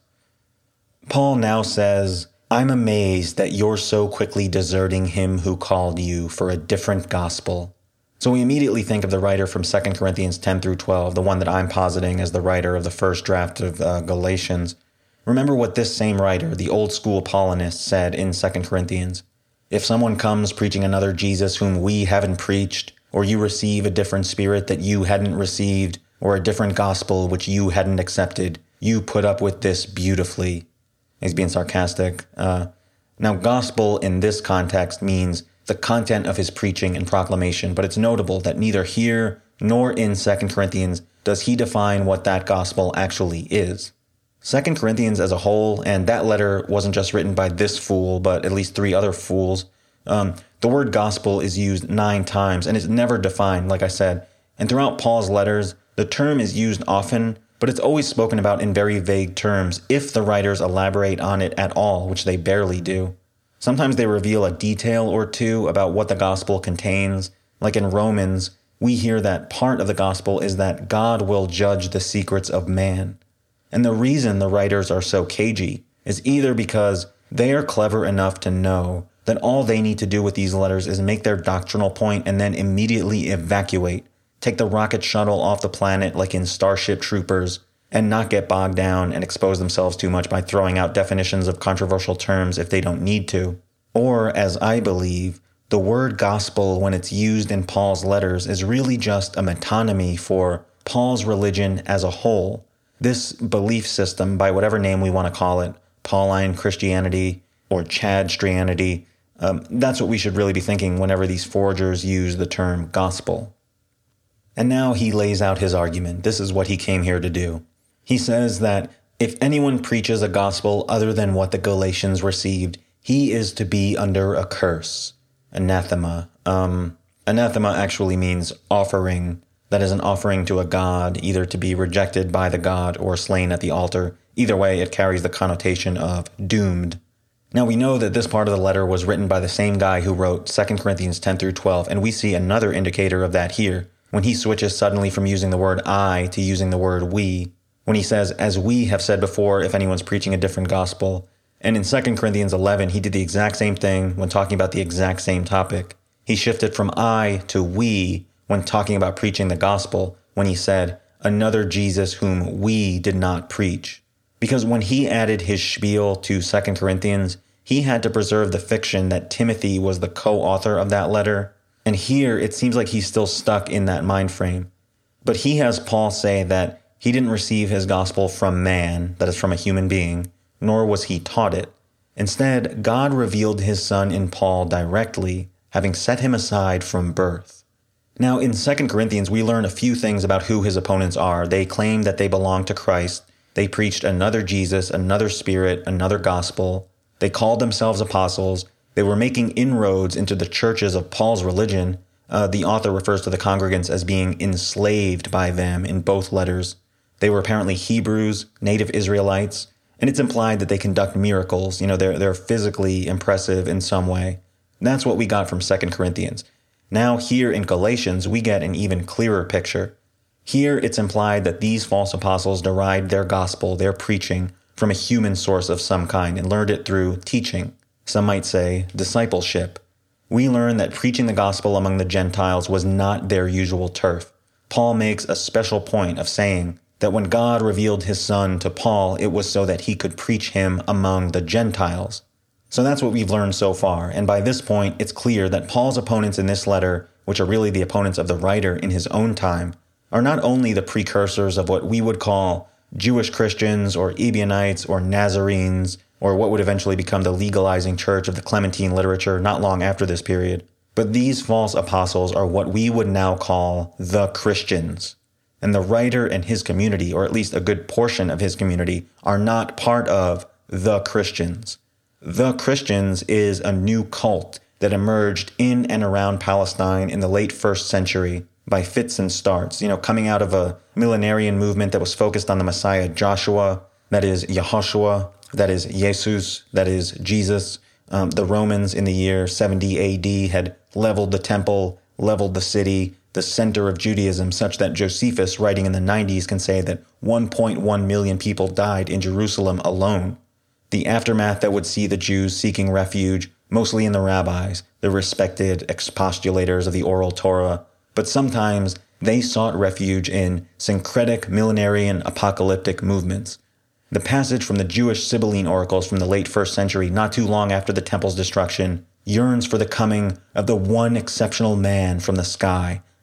Paul now says, I'm amazed that you're so quickly deserting him who called you for a different gospel. So we immediately think of the writer from 2 Corinthians 10 through 12, the one that I'm positing as the writer of the first draft of Galatians. Remember what this same writer, the old school Paulinist, said in 2 Corinthians. If someone comes preaching another Jesus whom we haven't preached, or you receive a different spirit that you hadn't received, or a different gospel which you hadn't accepted, you put up with this beautifully. He's being sarcastic. Now, gospel in this context means the content of his preaching and proclamation, but it's notable that neither here nor in 2 Corinthians does he define what that gospel actually is. 2 Corinthians as a whole, and that letter wasn't just written by this fool, but at least 3 other fools. The word gospel is used 9 times, and it's never defined, like I said. And throughout Paul's letters, the term is used often, but it's always spoken about in very vague terms if the writers elaborate on it at all, which they barely do. Sometimes they reveal a detail or two about what the gospel contains. Like in Romans, we hear that part of the gospel is that God will judge the secrets of man. And the reason the writers are so cagey is either because they are clever enough to know that all they need to do with these letters is make their doctrinal point and then immediately evacuate, take the rocket shuttle off the planet like in Starship Troopers, and not get bogged down and expose themselves too much by throwing out definitions of controversial terms if they don't need to. Or, as I believe, the word gospel, when it's used in Paul's letters, is really just a metonymy for Paul's religion as a whole. This belief system, by whatever name we want to call it, Pauline Christianity or Chadstrianity, that's what we should really be thinking whenever these forgers use the term gospel. And now he lays out his argument. This is what he came here to do. He says that if anyone preaches a gospel other than what the Galatians received, he is to be under a curse. Anathema. Anathema actually means offering. That is an offering to a god, either to be rejected by the god or slain at the altar. Either way, it carries the connotation of doomed. Now, we know that this part of the letter was written by the same guy who wrote 2 Corinthians 10 through 12, and we see another indicator of that here, when he switches suddenly from using the word I to using the word we, when he says, as we have said before, if anyone's preaching a different gospel. And in 2 Corinthians 11, he did the exact same thing when talking about the exact same topic. He shifted from I to we when talking about preaching the gospel, when he said, another Jesus whom we did not preach. Because when he added his spiel to 2 Corinthians, he had to preserve the fiction that Timothy was the co-author of that letter. And here, it seems like he's still stuck in that mind frame. But he has Paul say that he didn't receive his gospel from man, that is from a human being, nor was he taught it. Instead, God revealed his Son in Paul directly, having set him aside from birth. Now, in 2 Corinthians, we learn a few things about who his opponents are. They claim that they belong to Christ. They preached another Jesus, another spirit, another gospel. They called themselves apostles. They were making inroads into the churches of Paul's religion. The author refers to the congregants as being enslaved by them in both letters. They were apparently Hebrews, native Israelites, and it's implied that they conduct miracles. They're physically impressive in some way. That's what we got from 2 Corinthians. Now here in Galatians, we get an even clearer picture. Here it's implied that these false apostles derived their gospel, their preaching, from a human source of some kind and learned it through teaching. Some might say discipleship. We learn that preaching the gospel among the Gentiles was not their usual turf. Paul makes a special point of saying that when God revealed his Son to Paul, it was so that he could preach him among the Gentiles. So that's what we've learned so far, and by this point, it's clear that Paul's opponents in this letter, which are really the opponents of the writer in his own time, are not only the precursors of what we would call Jewish Christians or Ebionites or Nazarenes, or what would eventually become the legalizing church of the Clementine literature not long after this period, but these false apostles are what we would now call the Christians. And the writer and his community, or at least a good portion of his community, are not part of the Christians. The Christians is a new cult that emerged in and around Palestine in the late 1st century by fits and starts, coming out of a millenarian movement that was focused on the Messiah Joshua, that is Yehoshua, that is Jesus, that is Jesus. The Romans in the year 70 AD had leveled the temple, leveled the city, the center of Judaism, such that Josephus, writing in the 90s, can say that 1.1 million people died in Jerusalem alone. The aftermath that would see the Jews seeking refuge, mostly in the rabbis, the respected expostulators of the oral Torah, but sometimes they sought refuge in syncretic, millenarian, apocalyptic movements. The passage from the Jewish Sibylline oracles from the late 1st century, not too long after the temple's destruction, yearns for the coming of the one exceptional man from the sky,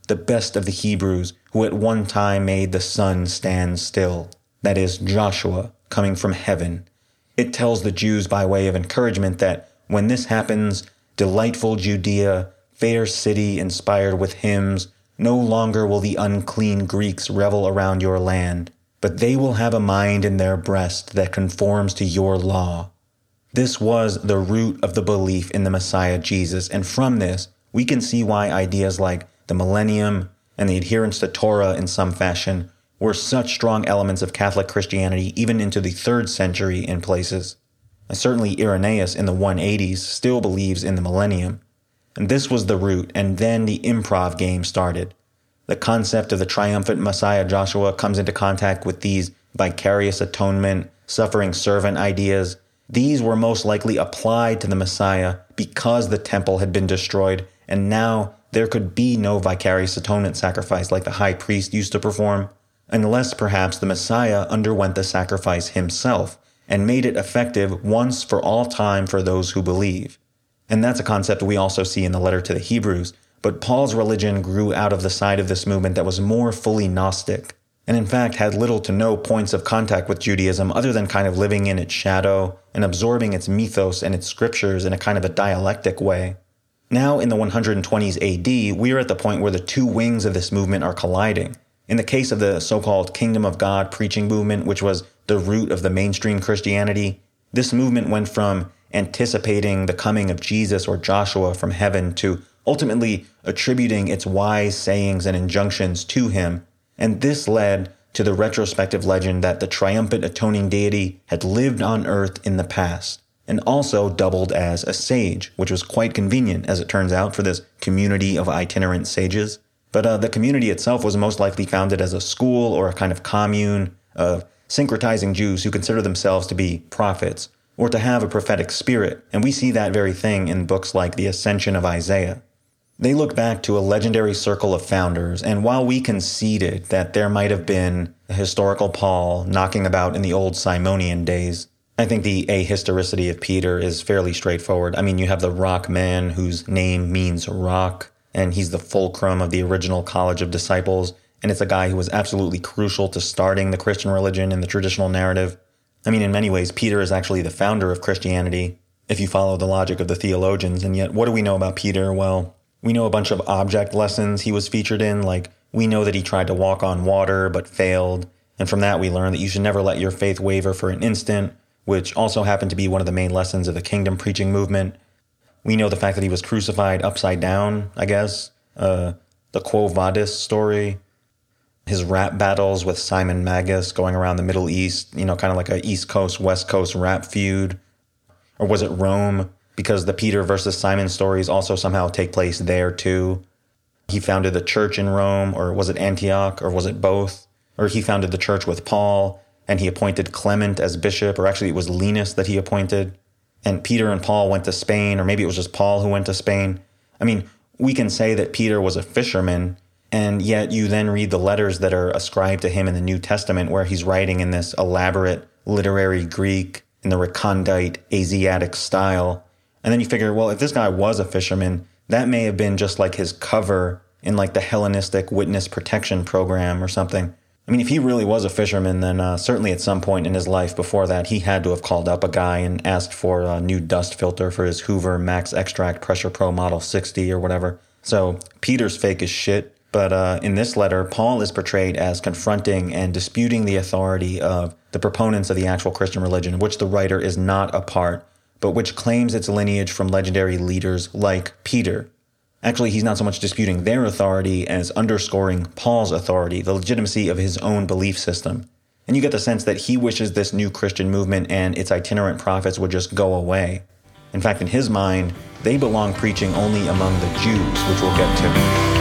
the best of the Hebrews, who at one time made the sun stand still. That is, Joshua, coming from heaven. It tells the Jews by way of encouragement that when this happens, delightful Judea, fair city inspired with hymns, no longer will the unclean Greeks revel around your land, but they will have a mind in their breast that conforms to your law. This was the root of the belief in the Messiah Jesus, and from this, we can see why ideas like the millennium and the adherence to Torah in some fashion were such strong elements of Catholic Christianity even into the 3rd century in places. And certainly Irenaeus in the 180s still believes in the millennium. And this was the root, and then the improv game started. The concept of the triumphant Messiah Joshua comes into contact with these vicarious atonement, suffering servant ideas. These were most likely applied to the Messiah because the temple had been destroyed, and now there could be no vicarious atonement sacrifice like the high priest used to perform, unless perhaps the Messiah underwent the sacrifice himself and made it effective once for all time for those who believe. And that's a concept we also see in the letter to the Hebrews, but Paul's religion grew out of the side of this movement that was more fully Gnostic, and in fact had little to no points of contact with Judaism other than kind of living in its shadow and absorbing its mythos and its scriptures in a kind of a dialectic way. Now in the 120s AD, we are at the point where the two wings of this movement are colliding. In the case of the so-called Kingdom of God preaching movement, which was the root of the mainstream Christianity, this movement went from anticipating the coming of Jesus or Joshua from heaven to ultimately attributing its wise sayings and injunctions to him, and this led to the retrospective legend that the triumphant atoning deity had lived on earth in the past, and also doubled as a sage, which was quite convenient, as it turns out, for this community of itinerant sages. But the community itself was most likely founded as a school or a kind of commune of syncretizing Jews who consider themselves to be prophets, or to have a prophetic spirit, and we see that very thing in books like The Ascension of Isaiah. They look back to a legendary circle of founders, and while we conceded that there might have been a historical Paul knocking about in the old Simonian days, I think the ahistoricity of Peter is fairly straightforward. I mean, you have the rock man whose name means rock, and he's the fulcrum of the original College of Disciples, and it's a guy who was absolutely crucial to starting the Christian religion in the traditional narrative. I mean, in many ways, Peter is actually the founder of Christianity, if you follow the logic of the theologians, and yet what do we know about Peter? Well, we know a bunch of object lessons he was featured in, like we know that he tried to walk on water but failed, and from that we learn that you should never let your faith waver for an instant, which also happened to be one of the main lessons of the kingdom preaching movement. We know the fact that he was crucified upside down, I guess, the Quo Vadis story, his rap battles with Simon Magus going around the Middle East, kind of like a East Coast, West Coast rap feud. Or was it Rome? Because the Peter versus Simon stories also somehow take place there too. He founded the church in Rome, or was it Antioch, or was it both? Or he founded the church with Paul, and he appointed Clement as bishop, or actually it was Linus that he appointed. And Peter and Paul went to Spain, or maybe it was just Paul who went to Spain. I mean, we can say that Peter was a fisherman, and yet you then read the letters that are ascribed to him in the New Testament, where he's writing in this elaborate literary Greek, in the recondite Asiatic style. And then you figure, well, if this guy was a fisherman, that may have been just like his cover in like the Hellenistic Witness Protection Program or something. I mean, if he really was a fisherman, then certainly at some point in his life before that, he had to have called up a guy and asked for a new dust filter for his Hoover Max Extract Pressure Pro Model 60 or whatever. So Peter's fake as shit. But in this letter, Paul is portrayed as confronting and disputing the authority of the proponents of the actual Christian religion, of which the writer is not a part, but which claims its lineage from legendary leaders like Peter. Actually, he's not so much disputing their authority as underscoring Paul's authority, the legitimacy of his own belief system. And you get the sense that he wishes this new Christian movement and its itinerant prophets would just go away. In fact, in his mind, they belong preaching only among the Jews, which we'll get to.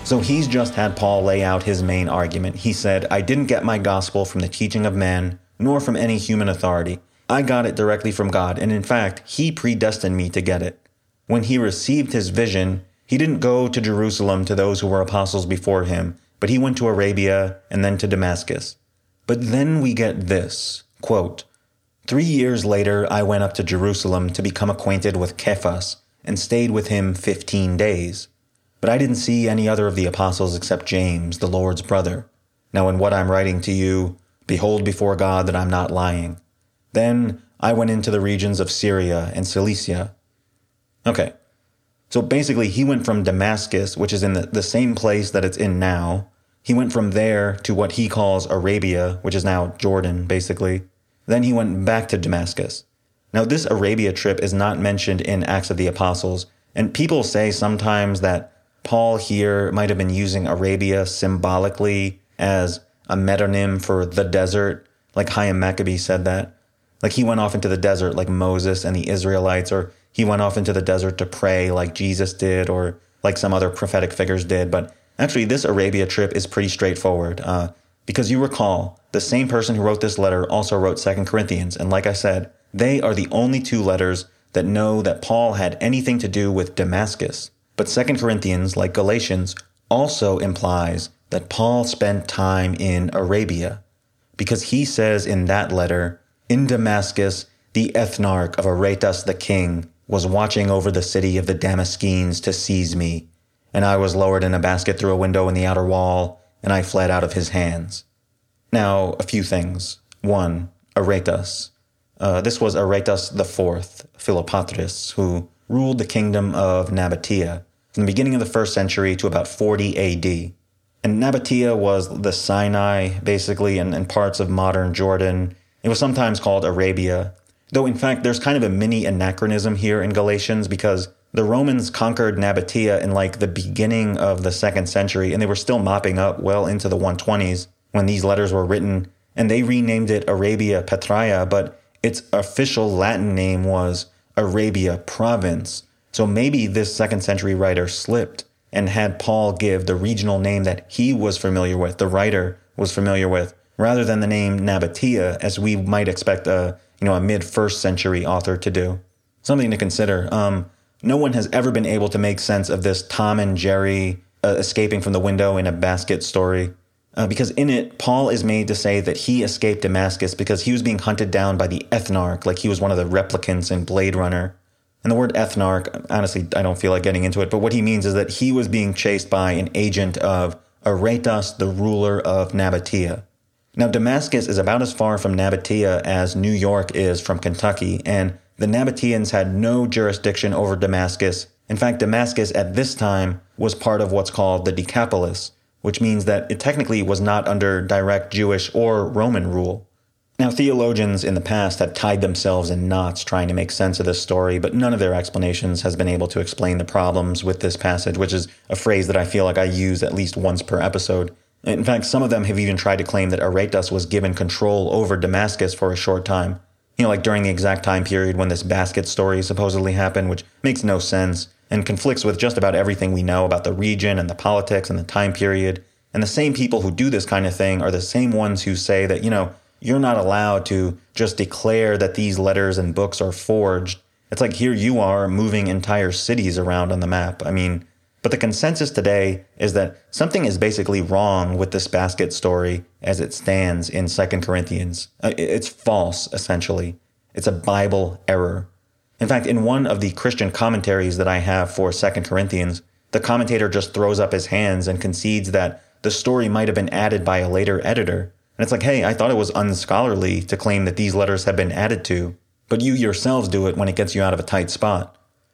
So he's just had Paul lay out his main argument. He said, I didn't get my gospel from the teaching of man, nor from any human authority. I got it directly from God, and in fact, he predestined me to get it. When he received his vision, he didn't go to Jerusalem to those who were apostles before him, but he went to Arabia and then to Damascus. But then we get this, quote, 3 years later I went up to Jerusalem to become acquainted with Cephas, and stayed with him 15 days. But I didn't see any other of the apostles except James, the Lord's brother. Now in what I'm writing to you, behold before God that I'm not lying. Then I went into the regions of Syria and Cilicia. Okay, so basically he went from Damascus, which is in the same place that it's in now. He went from there to what he calls Arabia, which is now Jordan, basically. Then he went back to Damascus. Now this Arabia trip is not mentioned in Acts of the Apostles, and people say sometimes that Paul here might have been using Arabia symbolically as a metonym for the desert, like Chaim Maccabee said that. Like he went off into the desert like Moses and the Israelites, or he went off into the desert to pray like Jesus did, or like some other prophetic figures did. But actually this Arabia trip is pretty straightforward, because you recall, the same person who wrote this letter also wrote 2 Corinthians, and like I said, they are the only two letters that know that Paul had anything to do with Damascus. But 2 Corinthians, like Galatians, also implies that Paul spent time in Arabia, because he says in that letter, in Damascus, the ethnarch of Aretas the king was watching over the city of the Damascenes to seize me, and I was lowered in a basket through a window in the outer wall, and I fled out of his hands. Now, a few things. 1, Aretas. This was Aretas IV, Philopatris, who ruled the kingdom of Nabatea from the beginning of the 1st century to about 40 AD. And Nabatea was the Sinai, basically, and parts of modern Jordan. It was sometimes called Arabia, though in fact there's kind of a mini anachronism here in Galatians, because the Romans conquered Nabatea in like the beginning of the 2nd century, and they were still mopping up well into the 120s when these letters were written, and they renamed it Arabia Petraea, but its official Latin name was Arabia Province. So maybe this 2nd century writer slipped and had Paul give the regional name that he was familiar with, the writer was familiar with, rather than the name Nabatea, as we might expect a mid-1st century author to do. Something to consider. No one has ever been able to make sense of this Tom and Jerry escaping from the window in a basket story, because in it, Paul is made to say that he escaped Damascus because he was being hunted down by the ethnarch, like he was one of the replicants in Blade Runner. And the word ethnarch, honestly, I don't feel like getting into it, but what he means is that he was being chased by an agent of Aretas, the ruler of Nabatea. Now, Damascus is about as far from Nabatea as New York is from Kentucky, and the Nabateans had no jurisdiction over Damascus. In fact, Damascus at this time was part of what's called the Decapolis, which means that it technically was not under direct Jewish or Roman rule. Now, theologians in the past have tied themselves in knots trying to make sense of this story, but none of their explanations has been able to explain the problems with this passage, which is a phrase that I feel like I use at least once per episode. In fact, some of them have even tried to claim that Aretas was given control over Damascus for a short time. Like during the exact time period when this basket story supposedly happened, which makes no sense and conflicts with just about everything we know about the region and the politics and the time period. And the same people who do this kind of thing are the same ones who say that, you're not allowed to just declare that these letters and books are forged. It's like here you are moving entire cities around on the map. But the consensus today is that something is basically wrong with this basket story as it stands in 2 Corinthians. It's false, essentially. It's a Bible error. In fact, in one of the Christian commentaries that I have for 2 Corinthians, the commentator just throws up his hands and concedes that the story might have been added by a later editor. And it's like, hey, I thought it was unscholarly to claim that these letters have been added to, but you yourselves do it when it gets you out of a tight spot.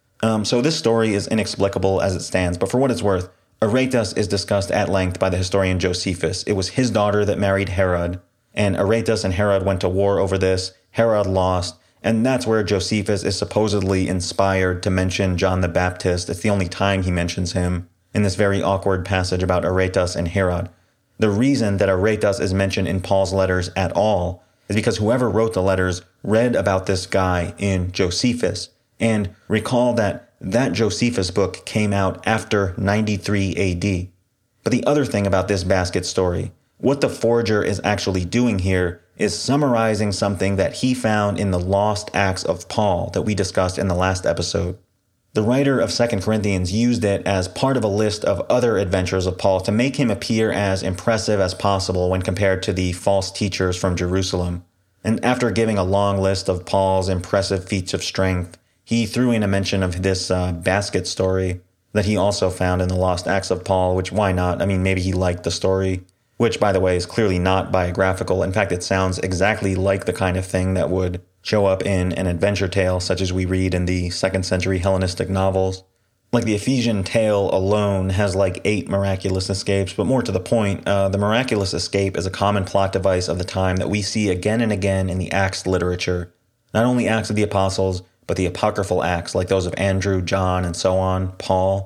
So this story is inexplicable as it stands, but for what it's worth, Aretas is discussed at length by the historian Josephus. It was his daughter that married Herod, and Aretas and Herod went to war over this. Herod lost, and that's where Josephus is supposedly inspired to mention John the Baptist. It's the only time he mentions him in this very awkward passage about Aretas and Herod. The reason that Aretas is mentioned in Paul's letters at all is because whoever wrote the letters read about this guy in Josephus. And recall that Josephus book came out after 93 AD. But the other thing about this basket story, what the forger is actually doing here is summarizing something that he found in the lost Acts of Paul that we discussed in the last episode. The writer of 2 Corinthians used it as part of a list of other adventures of Paul to make him appear as impressive as possible when compared to the false teachers from Jerusalem. And after giving a long list of Paul's impressive feats of strength, he threw in a mention of this basket story that he also found in the lost Acts of Paul, which why not? I mean, maybe he liked the story, which, by the way, is clearly not biographical. In fact, it sounds exactly like the kind of thing that would show up in an adventure tale such as we read in the 2nd century Hellenistic novels. Like the Ephesian tale alone has like 8 miraculous escapes, but more to the point, the miraculous escape is a common plot device of the time that we see again and again in the Acts literature. Not only Acts of the Apostles, but the apocryphal Acts, like those of Andrew, John, and so on, Paul.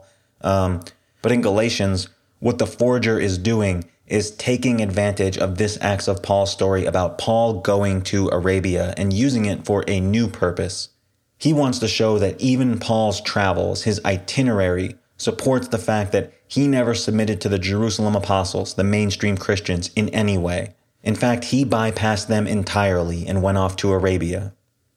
But in Galatians, what the forger is doing is taking advantage of this Acts of Paul story about Paul going to Arabia and using it for a new purpose. He wants to show that even Paul's travels, his itinerary, supports the fact that he never submitted to the Jerusalem apostles, the mainstream Christians, in any way. In fact, he bypassed them entirely and went off to Arabia.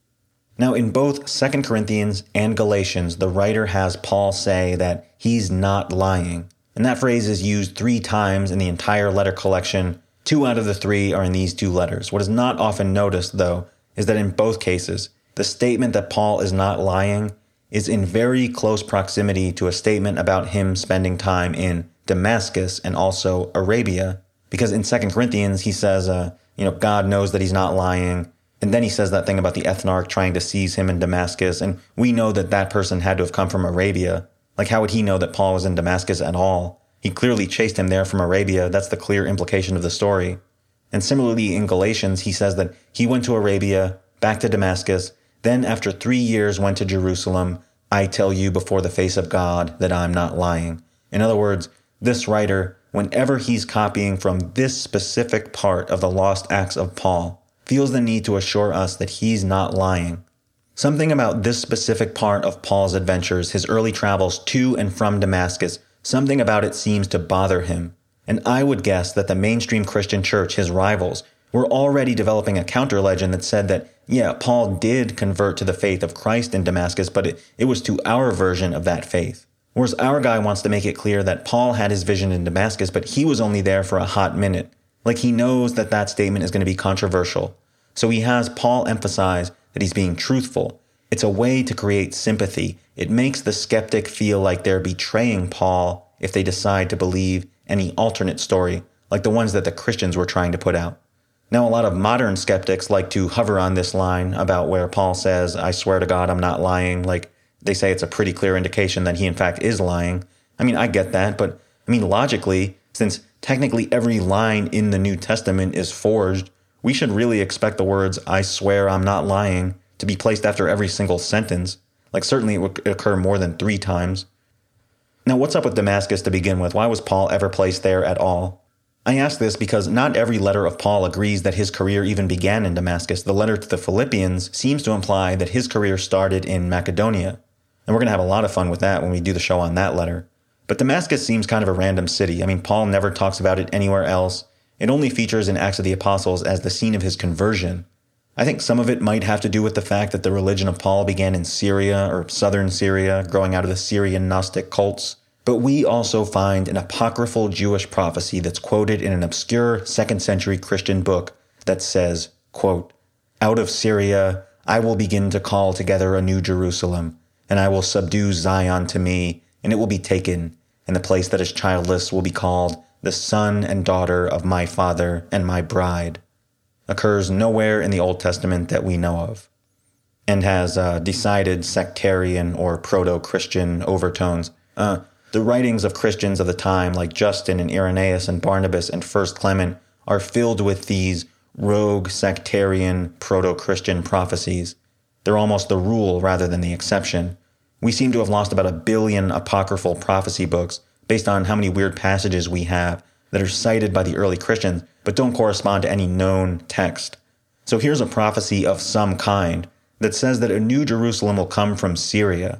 Now, in both 2 Corinthians and Galatians, the writer has Paul say that he's not lying. And that phrase is used 3 times in the entire letter collection. 2 out of the 3 are in these 2 letters. What is not often noticed, though, is that in both cases, the statement that Paul is not lying is in very close proximity to a statement about him spending time in Damascus and also Arabia. Because in 2 Corinthians, he says, God knows that he's not lying. And then he says that thing about the ethnarch trying to seize him in Damascus. And we know that that person had to have come from Arabia. Like, how would he know that Paul was in Damascus at all? He clearly chased him there from Arabia. That's the clear implication of the story. And similarly, in Galatians, he says that he went to Arabia, back to Damascus, then after 3 years went to Jerusalem. I tell you before the face of God that I'm not lying. In other words, this writer, whenever he's copying from this specific part of the lost Acts of Paul, feels the need to assure us that he's not lying. Something about this specific part of Paul's adventures, his early travels to and from Damascus, something about it seems to bother him. And I would guess that the mainstream Christian church, his rivals, were already developing a counter-legend that said that, yeah, Paul did convert to the faith of Christ in Damascus, but it was to our version of that faith. Whereas our guy wants to make it clear that Paul had his vision in Damascus, but he was only there for a hot minute. Like, he knows that that statement is going to be controversial. So he has Paul emphasize that he's being truthful. It's a way to create sympathy. It makes the skeptic feel like they're betraying Paul if they decide to believe any alternate story, like the ones that the Christians were trying to put out. Now, a lot of modern skeptics like to hover on this line about where Paul says, I swear to God, I'm not lying. Like, they say it's a pretty clear indication that he in fact is lying. I mean, I get that, but logically, since technically every line in the New Testament is forged, we should really expect the words, I swear I'm not lying, to be placed after every single sentence. Like, certainly it would occur more than 3 times. Now, what's up with Damascus to begin with? Why was Paul ever placed there at all? I ask this because not every letter of Paul agrees that his career even began in Damascus. The letter to the Philippians seems to imply that his career started in Macedonia. And we're going to have a lot of fun with that when we do the show on that letter. But Damascus seems kind of a random city. Paul never talks about it anywhere else. It only features in Acts of the Apostles as the scene of his conversion. I think some of it might have to do with the fact that the religion of Paul began in Syria or southern Syria, growing out of the Syrian Gnostic cults. But we also find an apocryphal Jewish prophecy that's quoted in an obscure 2nd century Christian book that says, quote, out of Syria I will begin to call together a new Jerusalem, and I will subdue Zion to me, and it will be taken, and the place that is childless will be called the son and daughter of my father and my bride. Occurs nowhere in the Old Testament that we know of, and has decided sectarian or proto-Christian overtones. The writings of Christians of the time, like Justin and Irenaeus and Barnabas and 1 Clement, are filled with these rogue, sectarian, proto-Christian prophecies. They're almost the rule rather than the exception. We seem to have lost about 1 billion apocryphal prophecy books based on how many weird passages we have that are cited by the early Christians but don't correspond to any known text. So here's a prophecy of some kind that says that a new Jerusalem will come from Syria.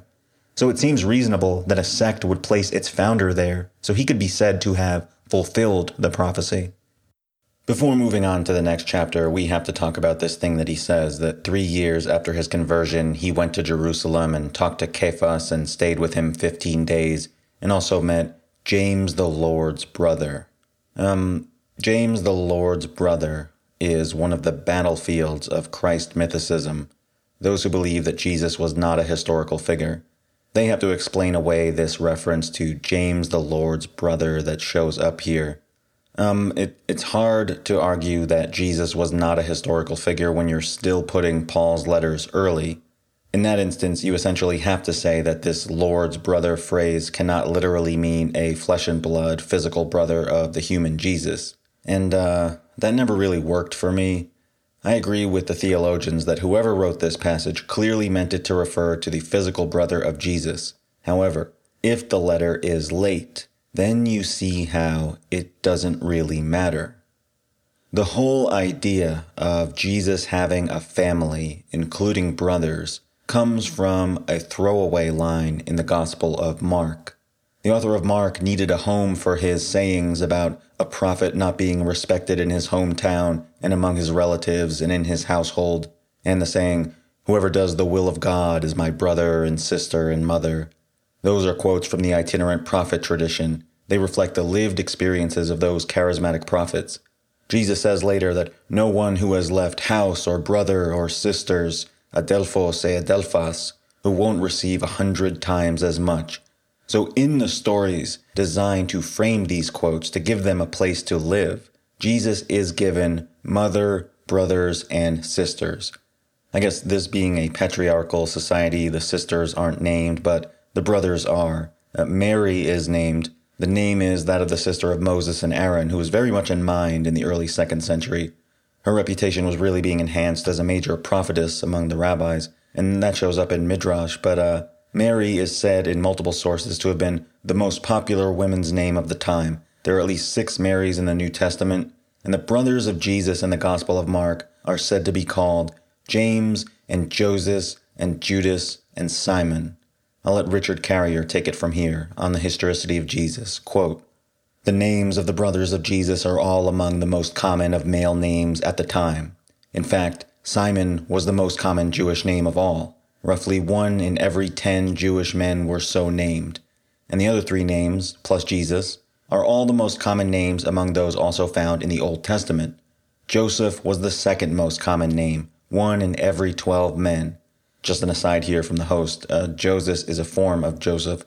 So it seems reasonable that a sect would place its founder there, so he could be said to have fulfilled the prophecy. Before moving on to the next chapter, we have to talk about this thing that he says, that 3 years after his conversion, he went to Jerusalem and talked to Cephas and stayed with him 15 days, and also met James the Lord's brother. James the Lord's brother is one of the battlefields of Christ mythicism. Those who believe that Jesus was not a historical figure, they have to explain away this reference to James the Lord's brother that shows up here. It's hard to argue that Jesus was not a historical figure when you're still putting Paul's letters early. In that instance, you essentially have to say that this Lord's brother phrase cannot literally mean a flesh and blood physical brother of the human Jesus. And that never really worked for me. I agree with the theologians that whoever wrote this passage clearly meant it to refer to the physical brother of Jesus. However, if the letter is late, then you see how it doesn't really matter. The whole idea of Jesus having a family, including brothers, comes from a throwaway line in the Gospel of Mark. The author of Mark needed a home for his sayings about a prophet not being respected in his hometown and among his relatives and in his household, and the saying, "Whoever does the will of God is my brother and sister and mother." Those are quotes from the itinerant prophet tradition. They reflect the lived experiences of those charismatic prophets. Jesus says later that no one who has left house or brother or sisters, adelphos e adelphas, who won't receive 100 times as much. So in the stories designed to frame these quotes to give them a place to live, Jesus is given mother, brothers, and sisters. I guess this being a patriarchal society, the sisters aren't named, but the brothers are. Mary is named. The name is that of the sister of Moses and Aaron, who was very much in mind in the early 2nd century. Her reputation was really being enhanced as a major prophetess among the rabbis, and that shows up in Midrash, but Mary is said in multiple sources to have been the most popular women's name of the time. There are at least 6 Marys in the New Testament, and the brothers of Jesus in the Gospel of Mark are said to be called James and Joseph and Judas and Simon. I'll let Richard Carrier take it from here on the historicity of Jesus. Quote, "The names of the brothers of Jesus are all among the most common of male names at the time. In fact, Simon was the most common Jewish name of all. Roughly 1 in every 10 Jewish men were so named. And the other 3 names, plus Jesus, are all the most common names among those also found in the Old Testament. Joseph was the 2nd most common name, 1 in every 12 men. Just an aside here from the host, Joseph is a form of Joseph.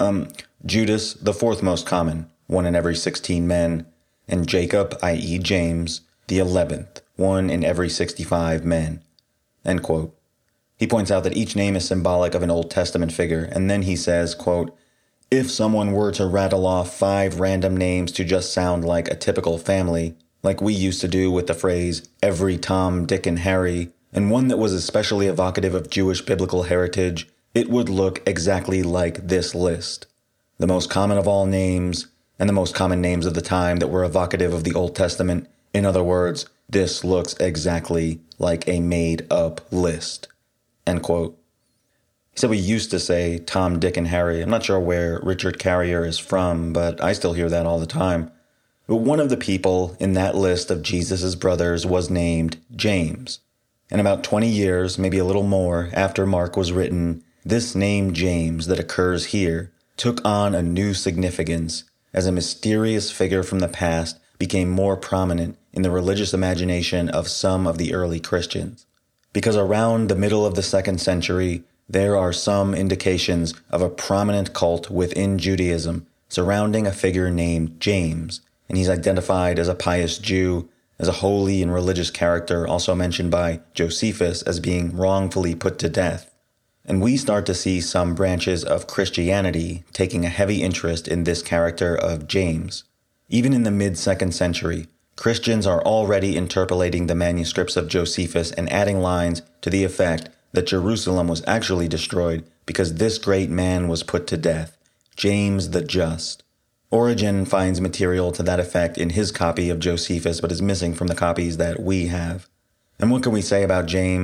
Judas, the 4th most common, 1 in every 16 men. And Jacob, i.e. James, the 11th, 1 in every 65 men." End quote. He points out that each name is symbolic of an Old Testament figure, and then he says, quote, "If someone were to rattle off 5 random names to just sound like a typical family, like we used to do with the phrase, every Tom, Dick, and Harry, and one that was especially evocative of Jewish biblical heritage, it would look exactly like this list. The most common of all names, and the most common names of the time that were evocative of the Old Testament. In other words, this looks exactly like a made-up list." End quote. He said we used to say Tom, Dick, and Harry. I'm not sure where Richard Carrier is from, but I still hear that all the time. But one of the people in that list of Jesus' brothers was named James. And about 20 years, maybe a little more, after Mark was written, this name James that occurs here took on a new significance as a mysterious figure from the past became more prominent in the religious imagination of some of the early Christians. Because around the middle of the 2nd century, there are some indications of a prominent cult within Judaism surrounding a figure named James, and he's identified as a pious Jew, as a holy and religious character, also mentioned by Josephus as being wrongfully put to death. And we start to see some branches of Christianity taking a heavy interest in this character of James. Even in the mid-2nd century, Christians are already interpolating the manuscripts of Josephus and adding lines to the effect that Jerusalem was actually destroyed because this great man was put to death, James the Just. Origen finds material to that effect in his copy of Josephus, but is missing from the copies that we have. And what can we say about James?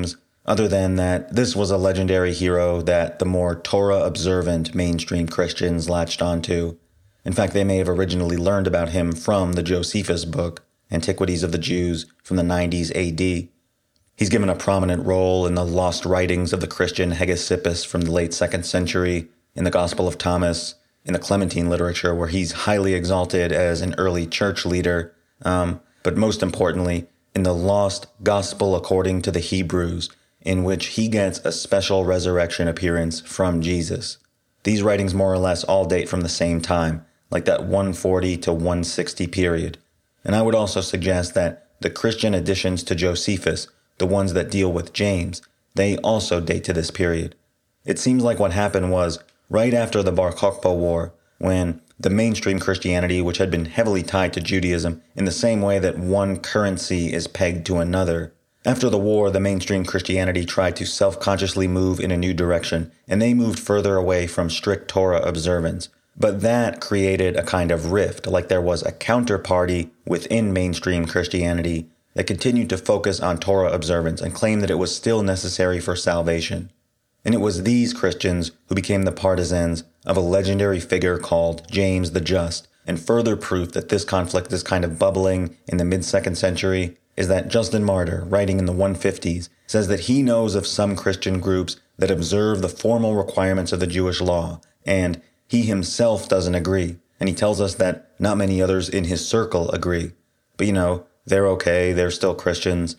other than that this was a legendary hero that the more Torah-observant mainstream Christians latched onto. In fact, they may have originally learned about him from the Josephus book, Antiquities of the Jews, from the 90s AD. He's given a prominent role in the lost writings of the Christian Hegesippus from the late 2nd century, in the Gospel of Thomas, in the Clementine literature, where he's highly exalted as an early church leader, but most importantly, in the lost Gospel according to the Hebrews, in which he gets a special resurrection appearance from Jesus. These writings more or less all date from the same time, like that 140 to 160 period. And I would also suggest that the Christian additions to Josephus, the ones that deal with James, they also date to this period. It seems like what happened was, right after the Bar Kokhba War, when the mainstream Christianity, which had been heavily tied to Judaism, in the same way that one currency is pegged to another, after the war, the mainstream Christianity tried to self-consciously move in a new direction, and they moved further away from strict Torah observance. But that created a kind of rift, like there was a counterparty within mainstream Christianity that continued to focus on Torah observance and claim that it was still necessary for salvation. And it was these Christians who became the partisans of a legendary figure called James the Just. And further proof that this conflict is kind of bubbling in the mid-2nd century is that Justin Martyr, writing in the 150s, says that he knows of some Christian groups that observe the formal requirements of the Jewish law, and he himself doesn't agree. And he tells us that not many others in his circle agree. But they're okay, they're still Christians.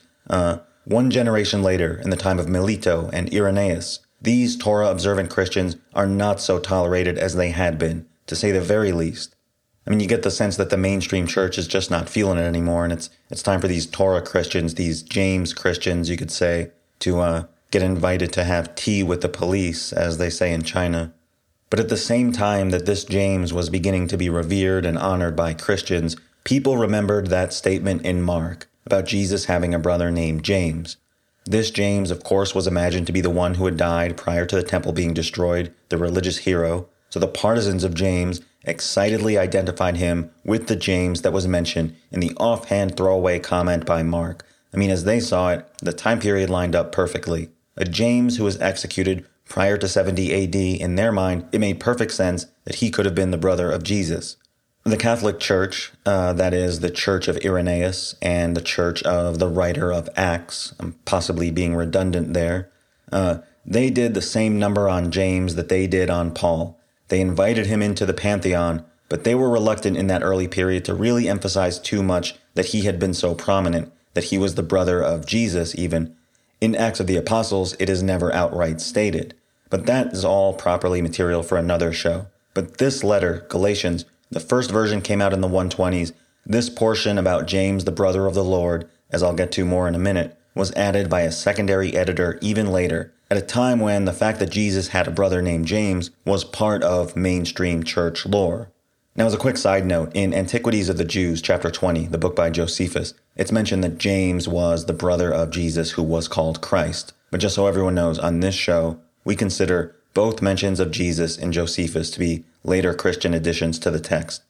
One generation later, in the time of Melito and Irenaeus, these Torah-observant Christians are not so tolerated as they had been, to say the very least. I mean, you get the sense that the mainstream church is just not feeling it anymore, and it's time for these Torah Christians, these James Christians, you could say, to get invited to have tea with the police, as they say in China. But at the same time that this James was beginning to be revered and honored by Christians, people remembered that statement in Mark about Jesus having a brother named James. This James, of course, was imagined to be the one who had died prior to the temple being destroyed, the religious hero. So the partisans of James excitedly identified him with the James that was mentioned in the offhand throwaway comment by Mark. I mean, as they saw it, the time period lined up perfectly. A James who was executed prior to 70 AD, in their mind, it made perfect sense that he could have been the brother of Jesus. The Catholic Church, that is the Church of Irenaeus and the Church of the writer of Acts, I'm possibly being redundant there, they did the same number on James that they did on Paul. They invited him into the pantheon, but they were reluctant in that early period to really emphasize too much that he had been so prominent, that he was the brother of Jesus even. In Acts of the Apostles, it is never outright stated. But that is all properly material for another show. But this letter, Galatians, the first version came out in the 120s. This portion about James, the brother of the Lord, as I'll get to more in a minute, was added by a secondary editor even later, at a time when the fact that Jesus had a brother named James was part of mainstream church lore. Now, as a quick side note, in Antiquities of the Jews, chapter 20, the book by Josephus, it's mentioned that James was the brother of Jesus who was called Christ. But just so everyone knows, on this show, we consider both mentions of Jesus in Josephus to be later Christian additions to the text.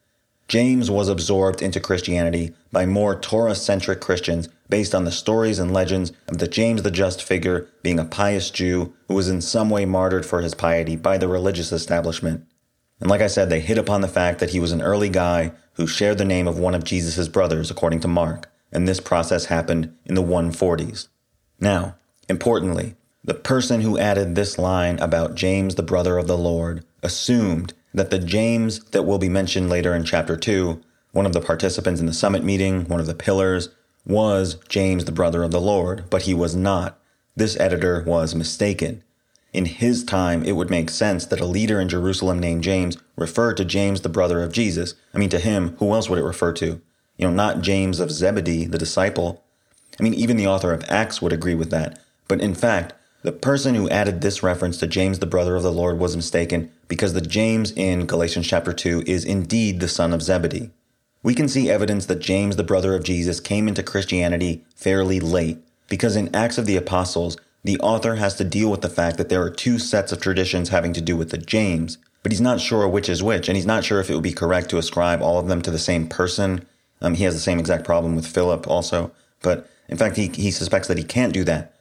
James was absorbed into Christianity by more Torah-centric Christians based on the stories and legends of the James the Just figure being a pious Jew who was in some way martyred for his piety by the religious establishment. And like I said, they hit upon the fact that he was an early guy who shared the name of one of Jesus' brothers, according to Mark, and this process happened in the 140s. Now, importantly, the person who added this line about James the brother of the Lord assumed that the James that will be mentioned later in chapter 2, one of the participants in the summit meeting, one of the pillars, was James the brother of the Lord, but he was not. This editor was mistaken. In his time, it would make sense that a leader in Jerusalem named James referred to James the brother of Jesus. I mean, to him, who else would it refer to? Not James of Zebedee, the disciple. I mean, even the author of Acts would agree with that. But in fact, the person who added this reference to James the brother of the Lord was mistaken, because the James in Galatians chapter 2 is indeed the son of Zebedee. We can see evidence that James the brother of Jesus came into Christianity fairly late, because in Acts of the Apostles, the author has to deal with the fact that there are two sets of traditions having to do with the James, but he's not sure which is which, and he's not sure if it would be correct to ascribe all of them to the same person. He has the same exact problem with Philip also, but in fact, he suspects that he can't do that.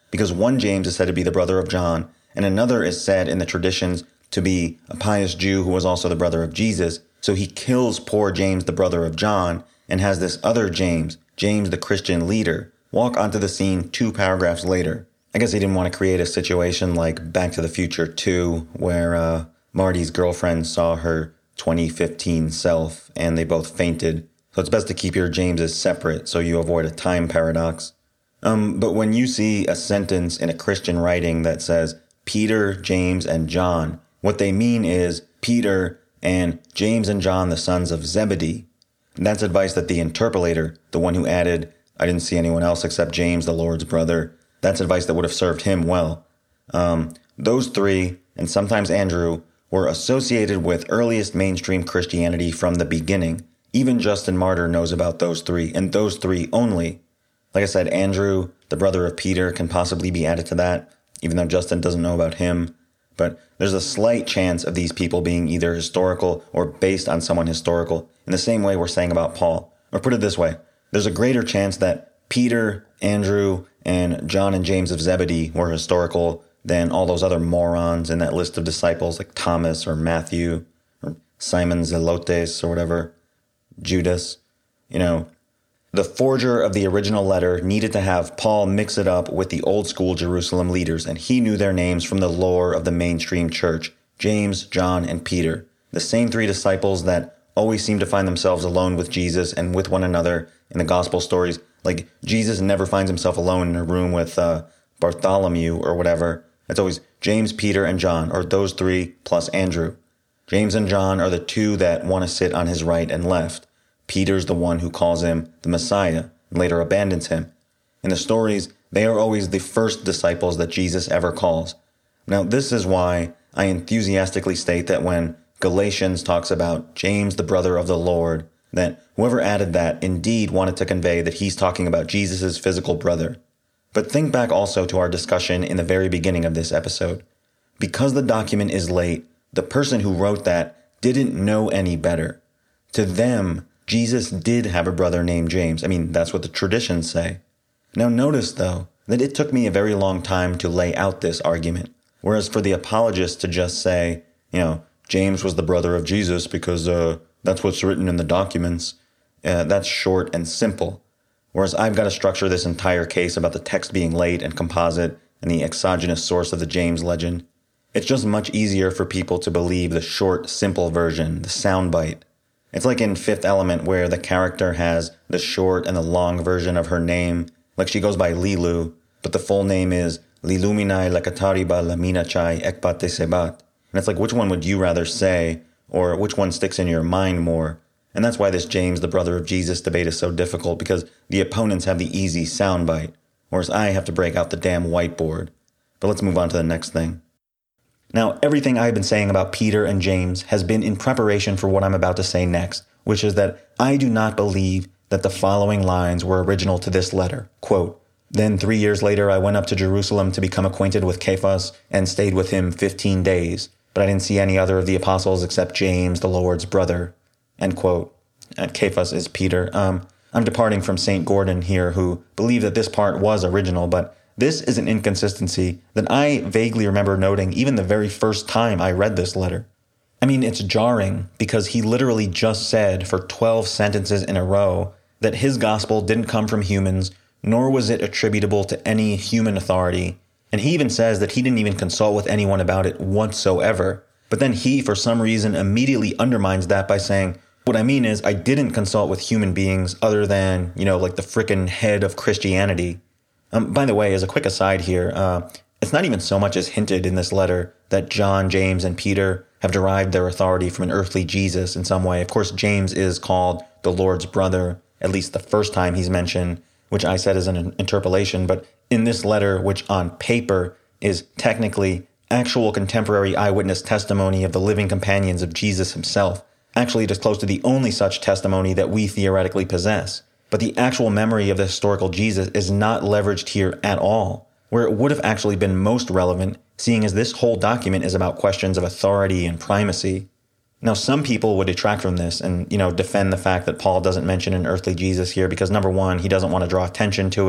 because one James is said to be the brother of John, and another is said in the traditions to be a pious Jew who was also the brother of Jesus. So he kills poor James, the brother of John, and has this other James, James the Christian leader, walk onto the scene 2 paragraphs later. I guess he didn't want to create a situation like Back to the Future 2, where Marty's girlfriend saw her 2015 self and they both fainted. So it's best to keep your Jameses separate so you avoid a time paradox. But when you see a sentence in a Christian writing that says Peter, James, and John, what they mean is Peter and James and John, the sons of Zebedee. And that's advice that the interpolator, the one who added, I didn't see anyone else except James, the Lord's brother, that's advice that would have served him well. Those 3, and sometimes Andrew, were associated with earliest mainstream Christianity from the beginning. Even Justin Martyr knows about those 3, and those 3 only. Like I said, Andrew, the brother of Peter, can possibly be added to that, even though Justin doesn't know about him. But there's a slight chance of these people being either historical or based on someone historical, in the same way we're saying about Paul. Or put it this way, there's a greater chance that Peter, Andrew, and John and James of Zebedee were historical than all those other morons in that list of disciples like Thomas or Matthew or Simon Zelotes or whatever, Judas. The forger of the original letter needed to have Paul mix it up with the old school Jerusalem leaders, and he knew their names from the lore of the mainstream church, James, John, and Peter, the same 3 disciples that always seem to find themselves alone with Jesus and with one another in the gospel stories. Like, Jesus never finds himself alone in a room with Bartholomew or whatever. It's always James, Peter, and John, or those 3 plus Andrew. James and John are the 2 that want to sit on his right and left. Peter's the one who calls him the Messiah and later abandons him. In the stories, they are always the first disciples that Jesus ever calls. Now, this is why I enthusiastically state that when Galatians talks about James, the brother of the Lord, that whoever added that indeed wanted to convey that he's talking about Jesus' physical brother. But think back also to our discussion in the very beginning of this episode. Because the document is late, the person who wrote that didn't know any better. To them, Jesus did have a brother named James. I mean, that's what the traditions say. Now notice, though, that it took me a very long time to lay out this argument. Whereas for the apologists to just say, James was the brother of Jesus because that's what's written in the documents, that's short and simple. Whereas I've got to structure this entire case about the text being late and composite and the exogenous source of the James legend. It's just much easier for people to believe the short, simple version, the soundbite. It's like in Fifth Element where the character has the short and the long version of her name, like she goes by Lilu, but the full name is Liluminai Lakatariba Laminachai Ekpate Sebat. And it's like, which one would you rather say, or which one sticks in your mind more? And that's why this James, the brother of Jesus debate is so difficult, because the opponents have the easy soundbite, whereas I have to break out the damn whiteboard. But let's move on to the next thing. Now, everything I've been saying about Peter and James has been in preparation for what I'm about to say next, which is that I do not believe that the following lines were original to this letter. Quote, "Then 3 years later I went up to Jerusalem to become acquainted with Cephas and stayed with him 15 days. But I didn't see any other of the apostles except James, the Lord's brother." End quote. Cephas is Peter. I'm departing from St. Gordon here, who believed that this part was original, but this is an inconsistency that I vaguely remember noting even the very first time I read this letter. I mean, it's jarring because he literally just said for 12 sentences in a row that his gospel didn't come from humans, nor was it attributable to any human authority. And he even says that he didn't even consult with anyone about it whatsoever. But then he, for some reason, immediately undermines that by saying, what I mean is I didn't consult with human beings other than, like the frickin' head of Christianity. By the way, as a quick aside here, it's not even so much as hinted in this letter that John, James, and Peter have derived their authority from an earthly Jesus in some way. Of course, James is called the Lord's brother, at least the first time he's mentioned, which I said is an interpolation. But in this letter, which on paper is technically actual contemporary eyewitness testimony of the living companions of Jesus himself, actually it is close to the only such testimony that we theoretically possess. But the actual memory of the historical Jesus is not leveraged here at all, where it would have actually been most relevant, seeing as this whole document is about questions of authority and primacy. Now, some people would detract from this and, defend the fact that Paul doesn't mention an earthly Jesus here because, number one, he doesn't want to draw attention to it,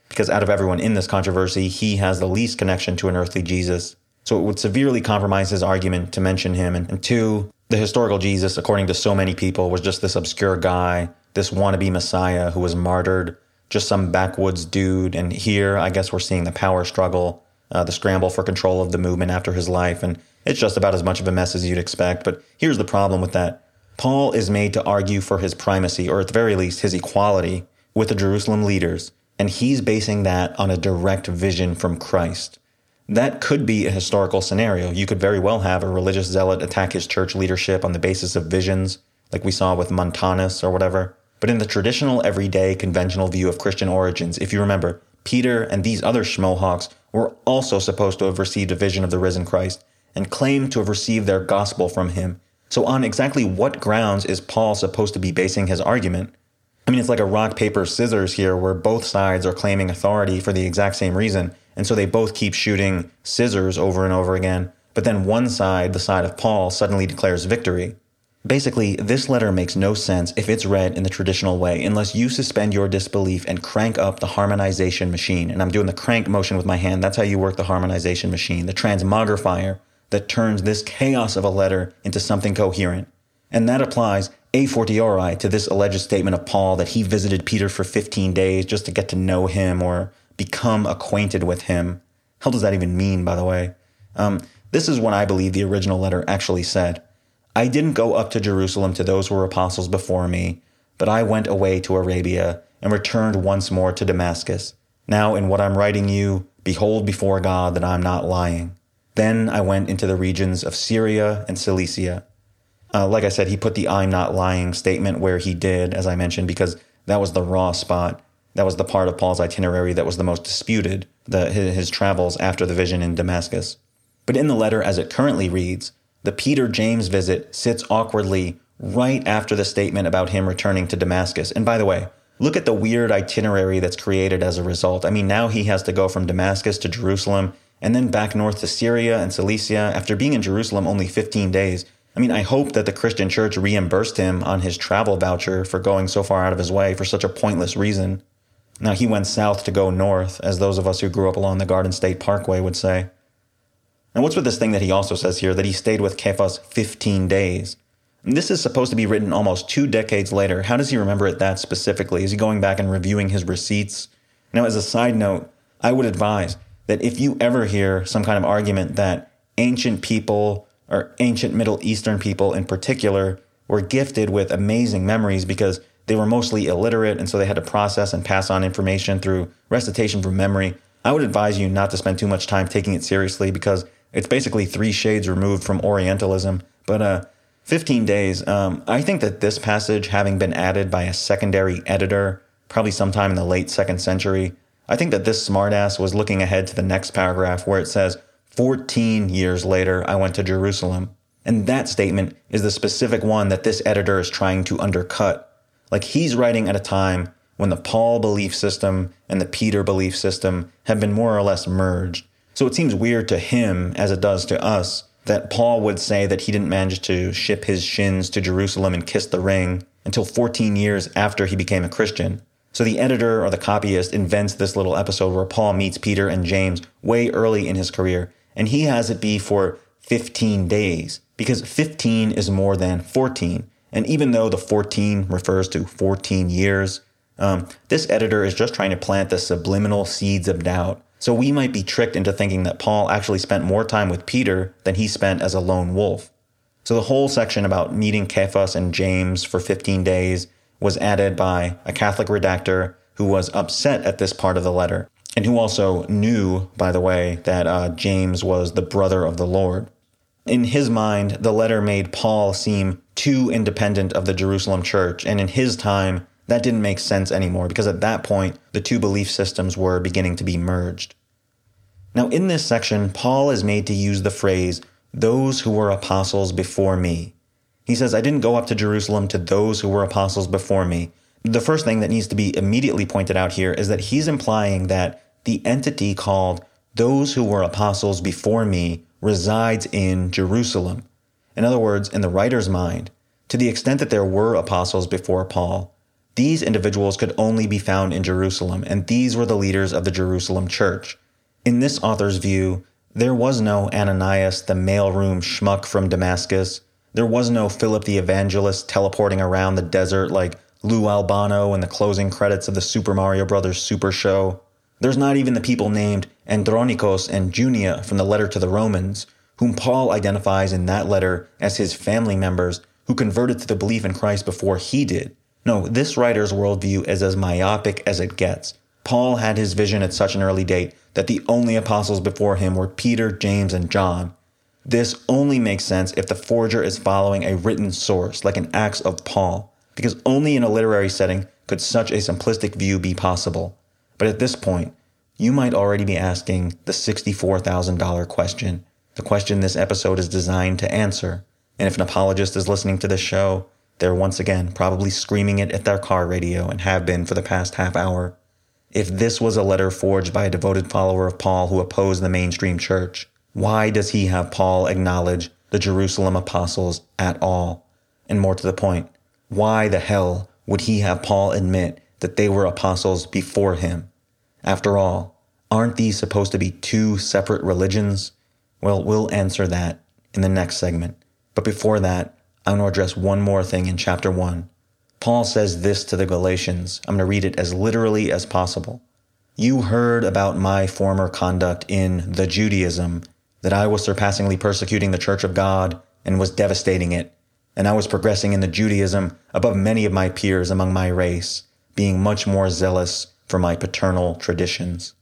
because out of everyone in this controversy, he has the least connection to an earthly Jesus. So it would severely compromise his argument to mention him. And two, the historical Jesus, according to so many people, was just this obscure guy, this wannabe Messiah who was martyred, just some backwoods dude. And here, I guess we're seeing the power struggle, the scramble for control of the movement after his life. And it's just about as much of a mess as you'd expect. But here's the problem with that. Paul is made to argue for his primacy, or at the very least, his equality with the Jerusalem leaders. And he's basing that on a direct vision from Christ. That could be a historical scenario. You could very well have a religious zealot attack his church leadership on the basis of visions, like we saw with Montanus or whatever. But in the traditional, everyday, conventional view of Christian origins, if you remember, Peter and these other schmohawks were also supposed to have received a vision of the risen Christ and claimed to have received their gospel from him. So on exactly what grounds is Paul supposed to be basing his argument? I mean, it's like a rock, paper, scissors here where both sides are claiming authority for the exact same reason. And so they both keep shooting scissors over and over again. But then one side, the side of Paul, suddenly declares victory. Basically, this letter makes no sense if it's read in the traditional way, unless you suspend your disbelief and crank up the harmonization machine. And I'm doing the crank motion with my hand. That's how you work the harmonization machine, the transmogrifier that turns this chaos of a letter into something coherent. And that applies a fortiori to this alleged statement of Paul that he visited Peter for 15 days just to get to know him or become acquainted with him. Hell does that even mean, by the way? This is what I believe the original letter actually said. I didn't go up to Jerusalem to those who were apostles before me, but I went away to Arabia and returned once more to Damascus. Now in what I'm writing you, behold before God that I'm not lying. Then I went into the regions of Syria and Cilicia. Like I said, he put the I'm not lying statement where he did, as I mentioned, because that was the raw spot. That was the part of Paul's itinerary that was the most disputed, his travels after the vision in Damascus. But in the letter as it currently reads, the Peter-James visit sits awkwardly right after the statement about him returning to Damascus. And by the way, look at the weird itinerary that's created as a result. I mean, now he has to go from Damascus to Jerusalem and then back north to Syria and Cilicia after being in Jerusalem only 15 days. I mean, I hope that the Christian church reimbursed him on his travel voucher for going so far out of his way for such a pointless reason. Now, he went south to go north, as those of us who grew up along the Garden State Parkway would say. And what's with this thing that he also says here, that he stayed with Cephas 15 days? And this is supposed to be written almost 2 decades later. How does he remember it that specifically? Is he going back and reviewing his receipts? Now, as a side note, I would advise that if you ever hear some kind of argument that ancient people, or ancient Middle Eastern people in particular, were gifted with amazing memories because they were mostly illiterate and so they had to process and pass on information through recitation from memory, I would advise you not to spend too much time taking it seriously because it's basically 3 shades removed from Orientalism. But 15 days, I think that this passage, having been added by a secondary editor, probably sometime in the late 2nd century, I think that this smartass was looking ahead to the next paragraph where it says, 14 years later, I went to Jerusalem. And that statement is the specific one that this editor is trying to undercut. Like, he's writing at a time when the Paul belief system and the Peter belief system have been more or less merged. So it seems weird to him, as it does to us, that Paul would say that he didn't manage to ship his shins to Jerusalem and kiss the ring until 14 years after he became a Christian. So the editor or the copyist invents this little episode where Paul meets Peter and James way early in his career, and he has it be for 15 days, because 15 is more than 14. And even though the 14 refers to 14 years, this editor is just trying to plant the subliminal seeds of doubt. So we might be tricked into thinking that Paul actually spent more time with Peter than he spent as a lone wolf. So the whole section about meeting Cephas and James for 15 days was added by a Catholic redactor who was upset at this part of the letter, and who also knew, by the way, that James was the brother of the Lord. In his mind, the letter made Paul seem too independent of the Jerusalem church, and in his time, that didn't make sense anymore, because at that point, the 2 belief systems were beginning to be merged. Now, in this section, Paul is made to use the phrase, those who were apostles before me. He says, I didn't go up to Jerusalem to those who were apostles before me. The first thing that needs to be immediately pointed out here is that he's implying that the entity called those who were apostles before me resides in Jerusalem. In other words, in the writer's mind, to the extent that there were apostles before Paul, These individuals could only be found in Jerusalem, and these were the leaders of the Jerusalem church. In this author's view, there was no Ananias, the mailroom schmuck from Damascus. There was no Philip the Evangelist teleporting around the desert like Lou Albano in the closing credits of the Super Mario Bros. Super Show. There's not even the people named Andronikos and Junia from the letter to the Romans, whom Paul identifies in that letter as his family members who converted to the belief in Christ before he did. No, this writer's worldview is as myopic as it gets. Paul had his vision at such an early date that the only apostles before him were Peter, James, and John. This only makes sense if the forger is following a written source, like an Acts of Paul, because only in a literary setting could such a simplistic view be possible. But at this point, you might already be asking the $64,000 question, the question this episode is designed to answer. And if an apologist is listening to this show, they're once again probably screaming it at their car radio and have been for the past half hour. If this was a letter forged by a devoted follower of Paul who opposed the mainstream church, why does he have Paul acknowledge the Jerusalem apostles at all? And more to the point, why the hell would he have Paul admit that they were apostles before him? After all, aren't these supposed to be two separate religions? Well, we'll answer that in the next segment. But before that, I want to address one more thing in chapter 1. Paul says this to the Galatians. I'm going to read it as literally as possible. You heard about my former conduct in the Judaism, that I was surpassingly persecuting the church of God and was devastating it. And I was progressing in the Judaism above many of my peers among my race, being much more zealous for my paternal traditions.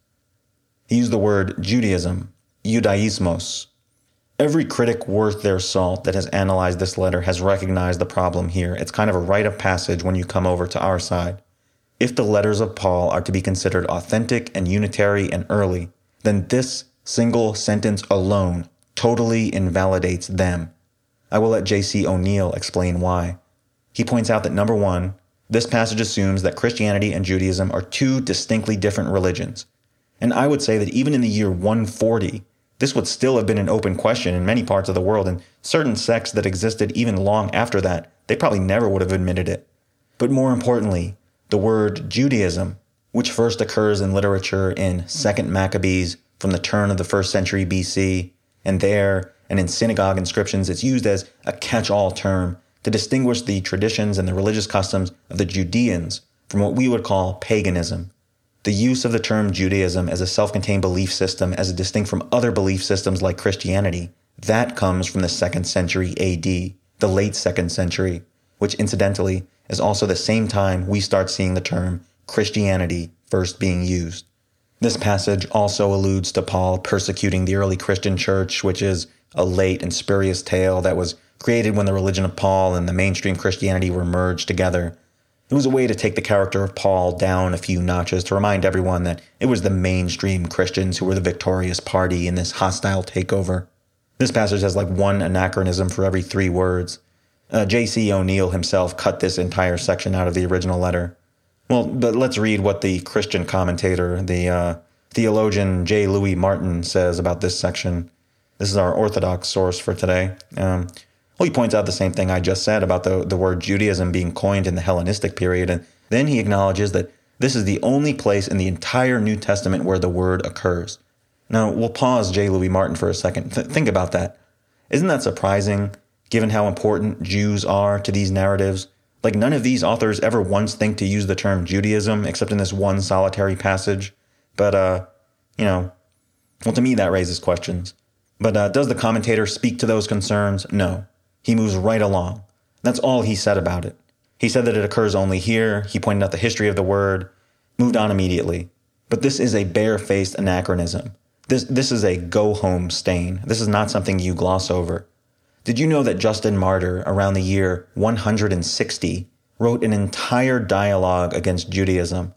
He used the word Judaism, Judaismos. Every critic worth their salt that has analyzed this letter has recognized the problem here. It's kind of a rite of passage when you come over to our side. If the letters of Paul are to be considered authentic and unitary and early, then this single sentence alone totally invalidates them. I will let J.C. O'Neill explain why. He points out that number one, this passage assumes that Christianity and Judaism are two distinctly different religions. And I would say that even in the year 140, this would still have been an open question in many parts of the world, and certain sects that existed even long after that, they probably never would have admitted it. But more importantly, the word Judaism, which first occurs in literature in 2nd Maccabees from the turn of the 1st century BC, and there, and in synagogue inscriptions, it's used as a catch-all term to distinguish the traditions and the religious customs of the Judeans from what we would call paganism. The use of the term Judaism as a self-contained belief system as distinct from other belief systems like Christianity, that comes from the 2nd century AD, the late 2nd century, which incidentally is also the same time we start seeing the term Christianity first being used. This passage also alludes to Paul persecuting the early Christian church, which is a late and spurious tale that was created when the religion of Paul and the mainstream Christianity were merged together. It was a way to take the character of Paul down a few notches to remind everyone that it was the mainstream Christians who were the victorious party in this hostile takeover. This passage has like one anachronism for every 3 words. J.C. O'Neill himself cut this entire section out of the original letter. Well, but let's read what the Christian commentator, the theologian J. Louis Martin, says about this section. This is our Orthodox source for today. Well, he points out the same thing I just said about the word Judaism being coined in the Hellenistic period, and then he acknowledges that this is the only place in the entire New Testament where the word occurs. Now, we'll pause J. Louis Martin for a second. Think about that. Isn't that surprising, given how important Jews are to these narratives? Like, none of these authors ever once think to use the term Judaism, except in this one solitary passage. But, well, to me that raises questions. But does the commentator speak to those concerns? No. He moves right along. That's all he said about it. He said that it occurs only here. He pointed out the history of the word, moved on immediately. But this is a barefaced anachronism. This is a go-home stain. This is not something you gloss over. Did you know that Justin Martyr, around the year 160, wrote an entire dialogue against Judaism,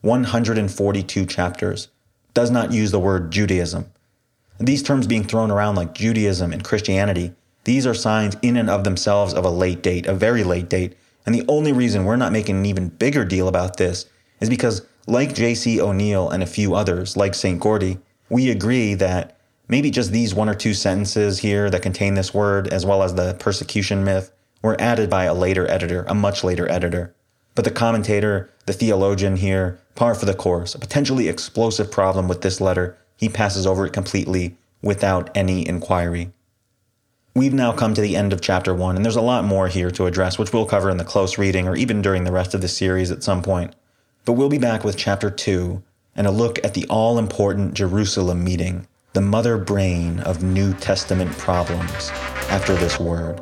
142 chapters, does not use the word Judaism? These terms being thrown around like Judaism and Christianity, these are signs in and of themselves of a late date, a very late date. And the only reason we're not making an even bigger deal about this is because, like J.C. O'Neill and a few others, like St. Gordy, we agree that maybe just these 1 or 2 sentences here that contain this word, as well as the persecution myth, were added by a later editor, a much later editor. But the commentator, the theologian here, par for the course, a potentially explosive problem with this letter, he passes over it completely without any inquiry. We've now come to the end of chapter 1, and there's a lot more here to address, which we'll cover in the close reading or even during the rest of the series at some point. But we'll be back with chapter 2 and a look at the all-important Jerusalem meeting, the mother brain of New Testament problems, after this word.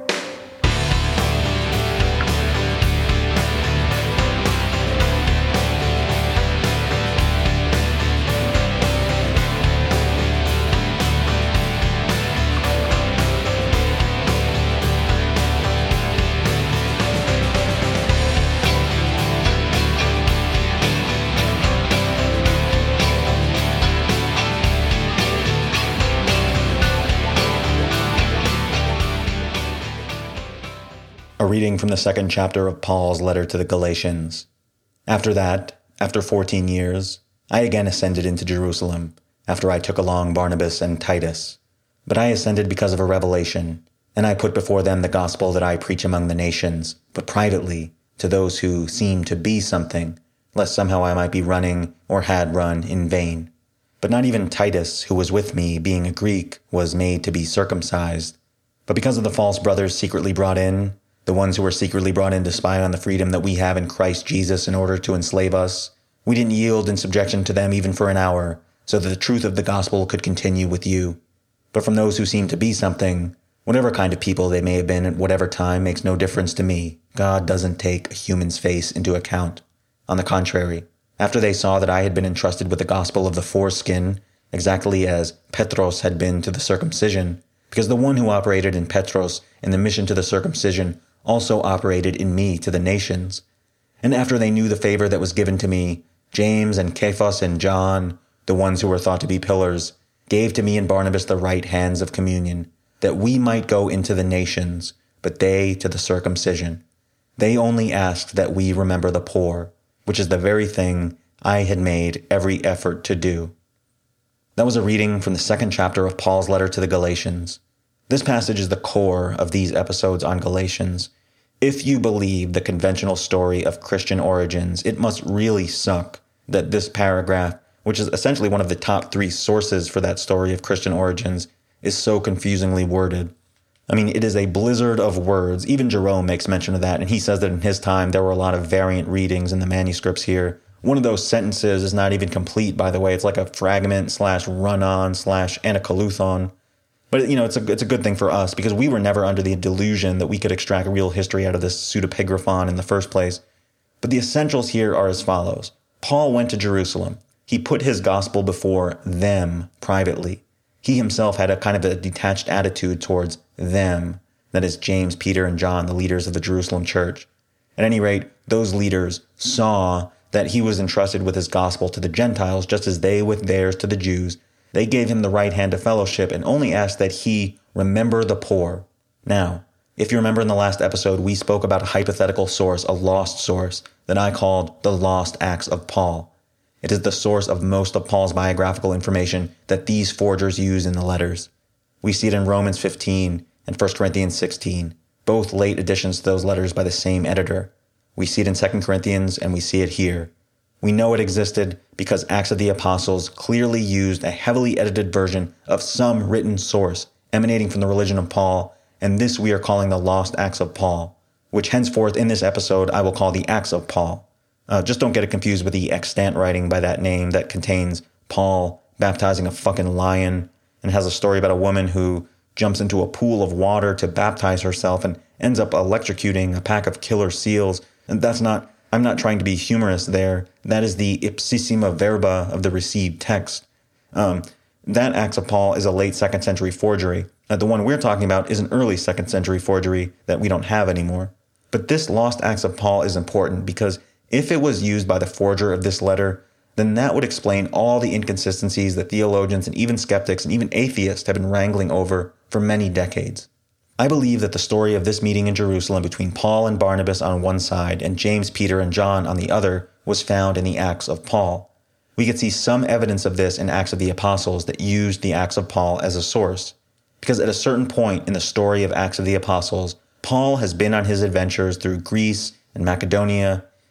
A reading from the second chapter of Paul's letter to the Galatians. After that, after 14 years, I again ascended into Jerusalem, after I took along Barnabas and Titus. But I ascended because of a revelation, and I put before them the gospel that I preach among the nations, but privately, to those who seem to be something, lest somehow I might be running, or had run, in vain. But not even Titus, who was with me, being a Greek, was made to be circumcised. But because of the false brothers secretly brought in, the ones who were secretly brought in to spy on the freedom that we have in Christ Jesus in order to enslave us, we didn't yield in subjection to them even for an hour, so that the truth of the gospel could continue with you. But from those who seem to be something, whatever kind of people they may have been at whatever time makes no difference to me. God doesn't take a human's face into account. On the contrary, after they saw that I had been entrusted with the gospel of the foreskin, exactly as Petros had been to the circumcision, because the one who operated in Petros in the mission to the circumcision also operated in me to the nations. And after they knew the favor that was given to me, James and Cephas and John, the ones who were thought to be pillars, gave to me and Barnabas the right hands of communion, that we might go into the nations, but they to the circumcision. They only asked that we remember the poor, which is the very thing I had made every effort to do. That was a reading from the second chapter of Paul's letter to the Galatians. This passage is the core of these episodes on Galatians. If you believe the conventional story of Christian origins, it must really suck that this paragraph, which is essentially one of the top 3 sources for that story of Christian origins, is so confusingly worded. I mean, it is a blizzard of words. Even Jerome makes mention of that, and he says that in his time there were a lot of variant readings in the manuscripts here. One of those sentences is not even complete, by the way. It's like a fragment / run-on / anakoluthon. But, it's a good thing for us, because we were never under the delusion that we could extract real history out of this pseudepigraphon in the first place. But the essentials here are as follows. Paul went to Jerusalem. He put his gospel before them privately. He himself had a kind of a detached attitude towards them, that is James, Peter, and John, the leaders of the Jerusalem church. At any rate, those leaders saw that he was entrusted with his gospel to the Gentiles, just as they with theirs to the Jews. They gave him the right hand of fellowship and only asked that he remember the poor. Now, if you remember in the last episode, we spoke about a hypothetical source, a lost source, that I called the Lost Acts of Paul. It is the source of most of Paul's biographical information that these forgers use in the letters. We see it in Romans 15 and 1 Corinthians 16, both late additions to those letters by the same editor. We see it in 2 Corinthians, and we see it here. We know it existed because Acts of the Apostles clearly used a heavily edited version of some written source emanating from the religion of Paul, and this we are calling the Lost Acts of Paul, which henceforth in this episode I will call the Acts of Paul. Just don't get it confused with the extant writing by that name that contains Paul baptizing a fucking lion and has a story about a woman who jumps into a pool of water to baptize herself and ends up electrocuting a pack of killer seals. And I'm not trying to be humorous there. That is the ipsissima verba of the received text. That Acts of Paul is a late 2nd century forgery. The one we're talking about is an early 2nd century forgery that we don't have anymore. But this Lost Acts of Paul is important because if it was used by the forger of this letter, then that would explain all the inconsistencies that theologians and even skeptics and even atheists have been wrangling over for many decades. I believe that the story of this meeting in Jerusalem between Paul and Barnabas on one side and James, Peter, and John on the other was found in the Acts of Paul. We could see some evidence of this in Acts of the Apostles that used the Acts of Paul as a source. Because at a certain point in the story of Acts of the Apostles, Paul has been on his adventures through Greece and Macedonia,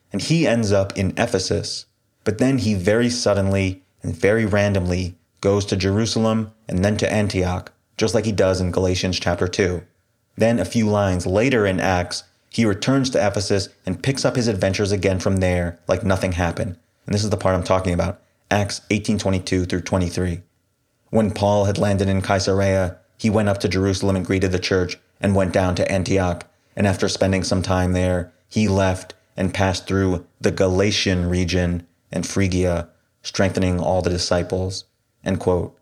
and he ends up in Ephesus. But then he very suddenly and very randomly goes to Jerusalem and then to Antioch, just like he does in Galatians chapter 2. Then a few lines later in Acts, he returns to Ephesus and picks up his adventures again from there like nothing happened. And this is the part I'm talking about, Acts 18:22 through 23. When Paul had landed in Caesarea, he went up to Jerusalem and greeted the church and went down to Antioch. And after spending some time there, he left and passed through the Galatian region and Phrygia, strengthening all the disciples. End quote.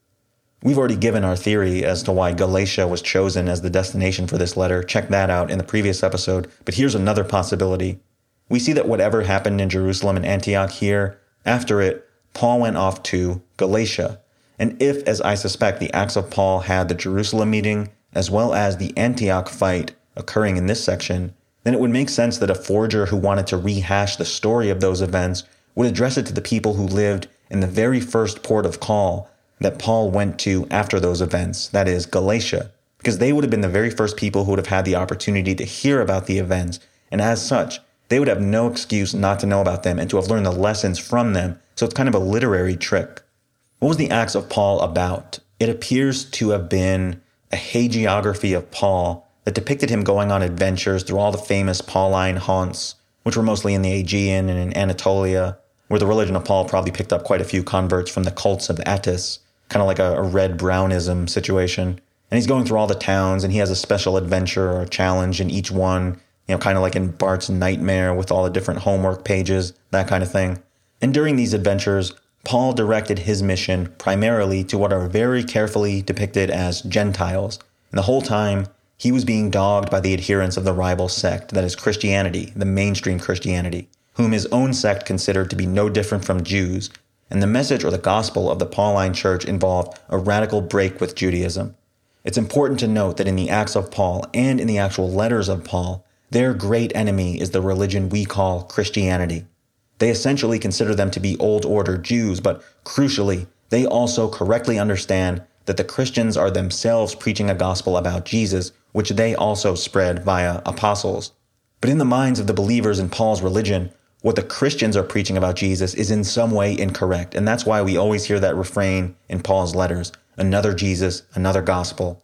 We've already given our theory as to why Galatia was chosen as the destination for this letter. Check that out in the previous episode. But here's another possibility. We see that whatever happened in Jerusalem and Antioch here, after it, Paul went off to Galatia. And if, as I suspect, the Acts of Paul had the Jerusalem meeting as well as the Antioch fight occurring in this section, then it would make sense that a forger who wanted to rehash the story of those events would address it to the people who lived in the very first port of call that Paul went to after those events, that is, Galatia, because they would have been the very first people who would have had the opportunity to hear about the events, and as such, they would have no excuse not to know about them and to have learned the lessons from them, so it's kind of a literary trick. What was the Acts of Paul about? It appears to have been a hagiography of Paul that depicted him going on adventures through all the famous Pauline haunts, which were mostly in the Aegean and in Anatolia, where the religion of Paul probably picked up quite a few converts from the cults of Attis, kind of like a red-brownism situation. And he's going through all the towns, and he has a special adventure or a challenge in each one, kind of like in Bart's Nightmare with all the different homework pages, that kind of thing. And during these adventures, Paul directed his mission primarily to what are very carefully depicted as Gentiles. And the whole time, he was being dogged by the adherents of the rival sect, that is Christianity, the mainstream Christianity, whom his own sect considered to be no different from Jews. And the message or the gospel of the Pauline church involved a radical break with Judaism. It's important to note that in the Acts of Paul and in the actual letters of Paul, their great enemy is the religion we call Christianity. They essentially consider them to be old order Jews, but crucially, they also correctly understand that the Christians are themselves preaching a gospel about Jesus, which they also spread via apostles. But in the minds of the believers in Paul's religion, what the Christians are preaching about Jesus is in some way incorrect, and that's why we always hear that refrain in Paul's letters, another Jesus, another gospel.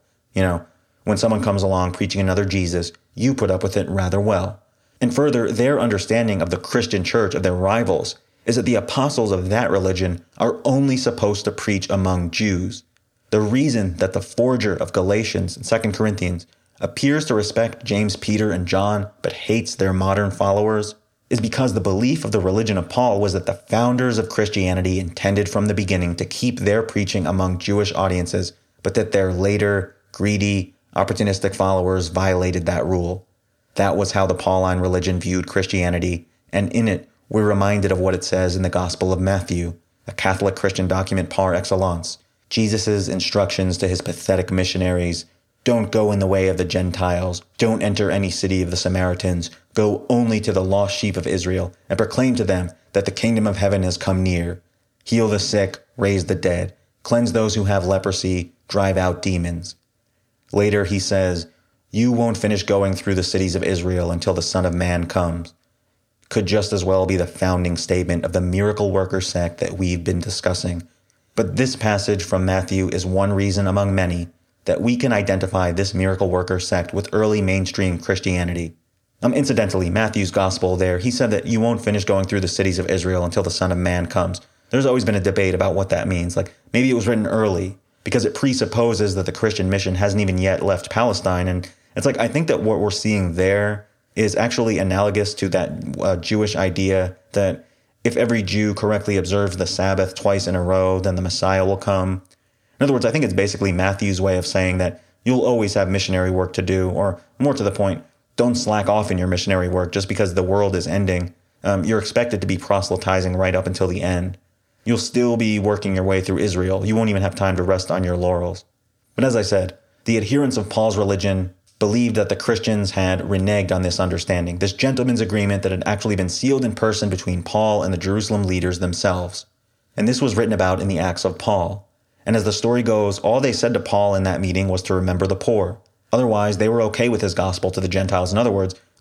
When someone comes along preaching another Jesus, you put up with it rather well. And further, their understanding of the Christian church, of their rivals, is that the apostles of that religion are only supposed to preach among Jews. The reason that the forger of Galatians and 2 Corinthians appears to respect James, Peter, and John, but hates their modern followers, is because the belief of the religion of Paul was that the founders of Christianity intended from the beginning to keep their preaching among Jewish audiences, but that their later, greedy, opportunistic followers violated that rule. That was how the Pauline religion viewed Christianity, and in it, we're reminded of what it says in the Gospel of Matthew, a Catholic Christian document par excellence. Jesus' instructions to his pathetic missionaries: don't go in the way of the Gentiles, don't enter any city of the Samaritans, go only to the lost sheep of Israel, and proclaim to them that the kingdom of heaven has come near. Heal the sick, raise the dead, cleanse those who have leprosy, drive out demons. Later he says, you won't finish going through the cities of Israel until the Son of Man comes. Could just as well be the founding statement of the miracle worker sect that we've been discussing. But this passage from Matthew is one reason among many that we can identify this miracle worker sect with early mainstream Christianity. Incidentally, Matthew's gospel there, he said that you won't finish going through the cities of Israel until the Son of Man comes. There's always been a debate about what that means. Maybe it was written early because it presupposes that the Christian mission hasn't even yet left Palestine. And it's I think that what we're seeing there is actually analogous to that Jewish idea that if every Jew correctly observes the Sabbath twice in a row, then the Messiah will come. In other words, I think it's basically Matthew's way of saying that you'll always have missionary work to do, or more to the point, don't slack off in your missionary work just because the world is ending. You're expected to be proselytizing right up until the end. You'll still be working your way through Israel. You won't even have time to rest on your laurels. But as I said, the adherents of Paul's religion believed that the Christians had reneged on this understanding, this gentleman's agreement that had actually been sealed in person between Paul and the Jerusalem leaders themselves. And this was written about in the Acts of Paul. And as the story goes, all they said to Paul in that meeting was to remember the poor. Otherwise, they were okay with his gospel to the Gentiles. In other words,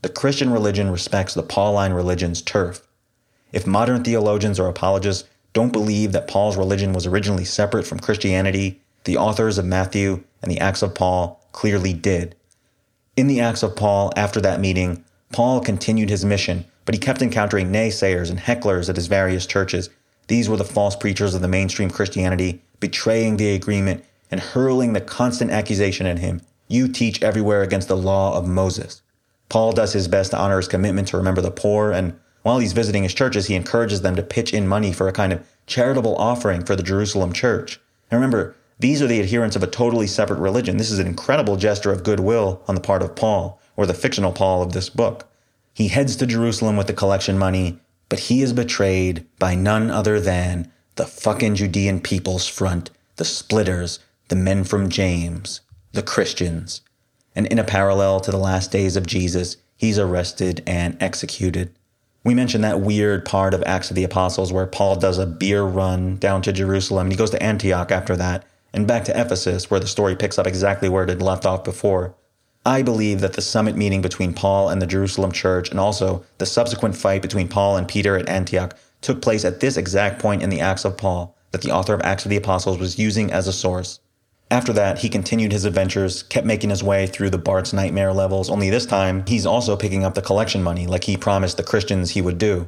The Christian religion respects the Pauline religion's turf. If modern theologians or apologists don't believe that Paul's religion was originally separate from Christianity, the authors of Matthew and the Acts of Paul clearly did. In the Acts of Paul, after that meeting, Paul continued his mission, but he kept encountering naysayers and hecklers at his various churches. These were the false preachers of the mainstream Christianity, betraying the agreement and hurling the constant accusation at him, "You teach everywhere against the law of Moses." Paul does his best to honor his commitment to remember the poor, and while he's visiting his churches, he encourages them to pitch in money for a kind of charitable offering for the Jerusalem church. And remember, these are the adherents of a totally separate religion. This is an incredible gesture of goodwill on the part of Paul, or the fictional Paul of this book. He heads to Jerusalem with the collection money, but he is betrayed by none other than the fucking Judean People's Front, the splitters, the men from James, the Christians. And in a parallel to the last days of Jesus, he's arrested and executed. We mentioned that weird part of Acts of the Apostles where Paul does a beer run down to Jerusalem, and he goes to Antioch after that, and back to Ephesus, where the story picks up exactly where it had left off before. I believe that the summit meeting between Paul and the Jerusalem church, and also the subsequent fight between Paul and Peter at Antioch, took place at this exact point in the Acts of Paul that the author of Acts of the Apostles was using as a source. After that, he continued his adventures, kept making his way through the Bart's Nightmare levels, only this time, he's also picking up the collection money like he promised the Christians he would do.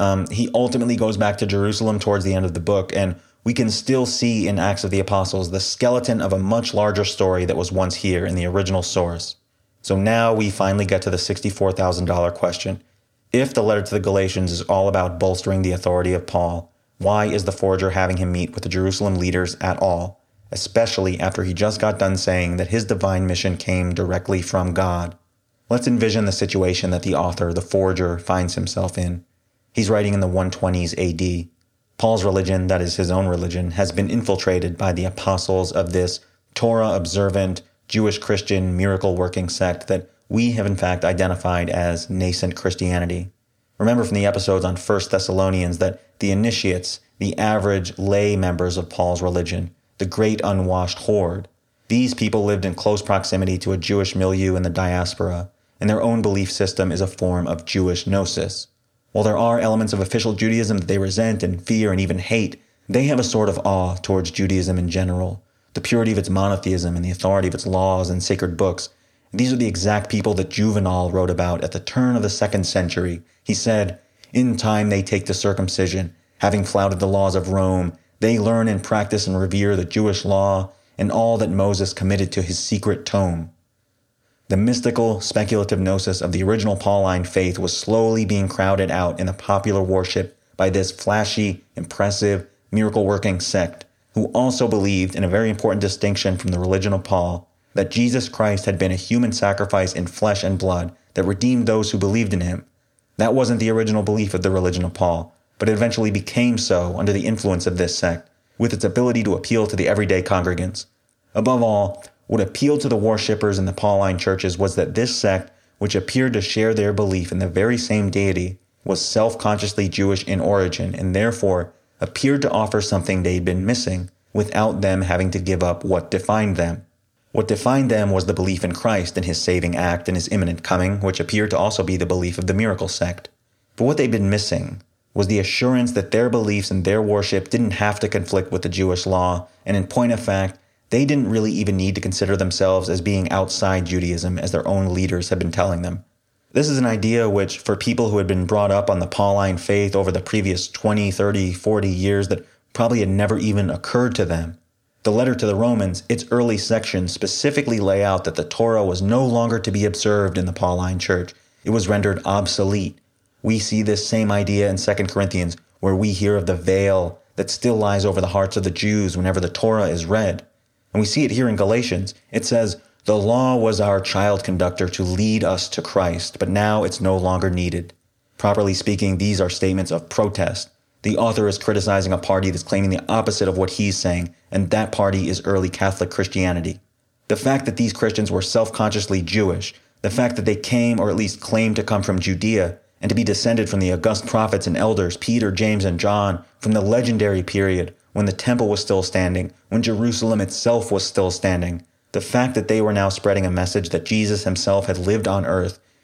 He ultimately goes back to Jerusalem towards the end of the book, and we can still see in Acts of the Apostles the skeleton of a much larger story that was once here in the original source. So now we finally get to the $64,000 question. If the letter to the Galatians is all about bolstering the authority of Paul, why is the forger having him meet with the Jerusalem leaders at all, especially after he just got done saying that his divine mission came directly from God? Let's envision the situation that the author, the forger, finds himself in. He's writing in the 120s AD. Paul's religion, that is his own religion, has been infiltrated by the apostles of this Torah-observant, Jewish Christian miracle-working sect that we have in fact identified as nascent Christianity. Remember from the episodes on 1 Thessalonians that the initiates, the average lay members of Paul's religion, the great unwashed horde, these people lived in close proximity to a Jewish milieu in the diaspora, and their own belief system is a form of Jewish gnosis. While there are elements of official Judaism that they resent and fear and even hate, they have a sort of awe towards Judaism in general, the purity of its monotheism and the authority of its laws and sacred books. These are the exact people that Juvenal wrote about at the turn of the 2nd century. He said, "In time they take the circumcision, having flouted the laws of Rome, they learn and practice and revere the Jewish law and all that Moses committed to his secret tome." The mystical, speculative gnosis of the original Pauline faith was slowly being crowded out in the popular worship by this flashy, impressive, miracle-working sect, who also believed in a very important distinction from the religion of Paul, that Jesus Christ had been a human sacrifice in flesh and blood that redeemed those who believed in him. That wasn't the original belief of the religion of Paul, but it eventually became so under the influence of this sect, with its ability to appeal to the everyday congregants. Above all, what appealed to the worshippers in the Pauline churches was that this sect, which appeared to share their belief in the very same deity, was self-consciously Jewish in origin and therefore appeared to offer something they'd been missing without them having to give up what defined them. What defined them was the belief in Christ and his saving act and his imminent coming, which appeared to also be the belief of the miracle sect. But what they'd been missing was the assurance that their beliefs and their worship didn't have to conflict with the Jewish law, and in point of fact, they didn't really even need to consider themselves as being outside Judaism as their own leaders had been telling them. This is an idea which, for people who had been brought up on the Pauline faith over the previous 20, 30, 40 years, that probably had never even occurred to them. The letter to the Romans, its early sections specifically lay out that the Torah was no longer to be observed in the Pauline church. It was rendered obsolete. We see this same idea in 2 Corinthians, where we hear of the veil that still lies over the hearts of the Jews whenever the Torah is read. And we see it here in Galatians. It says, "The law was our child conductor to lead us to Christ, but now it's no longer needed." Properly speaking, these are statements of protest. The author is criticizing a party that's claiming the opposite of what he's saying, and that party is early Catholic Christianity. The fact that these Christians were self-consciously Jewish, the fact that they came, or at least claimed to come from Judea, and to be descended from the august prophets and elders, Peter, James, and John, from the legendary period when the temple was still standing, when Jerusalem itself was still standing, the fact that they were now spreading a message that Jesus himself had lived on earth,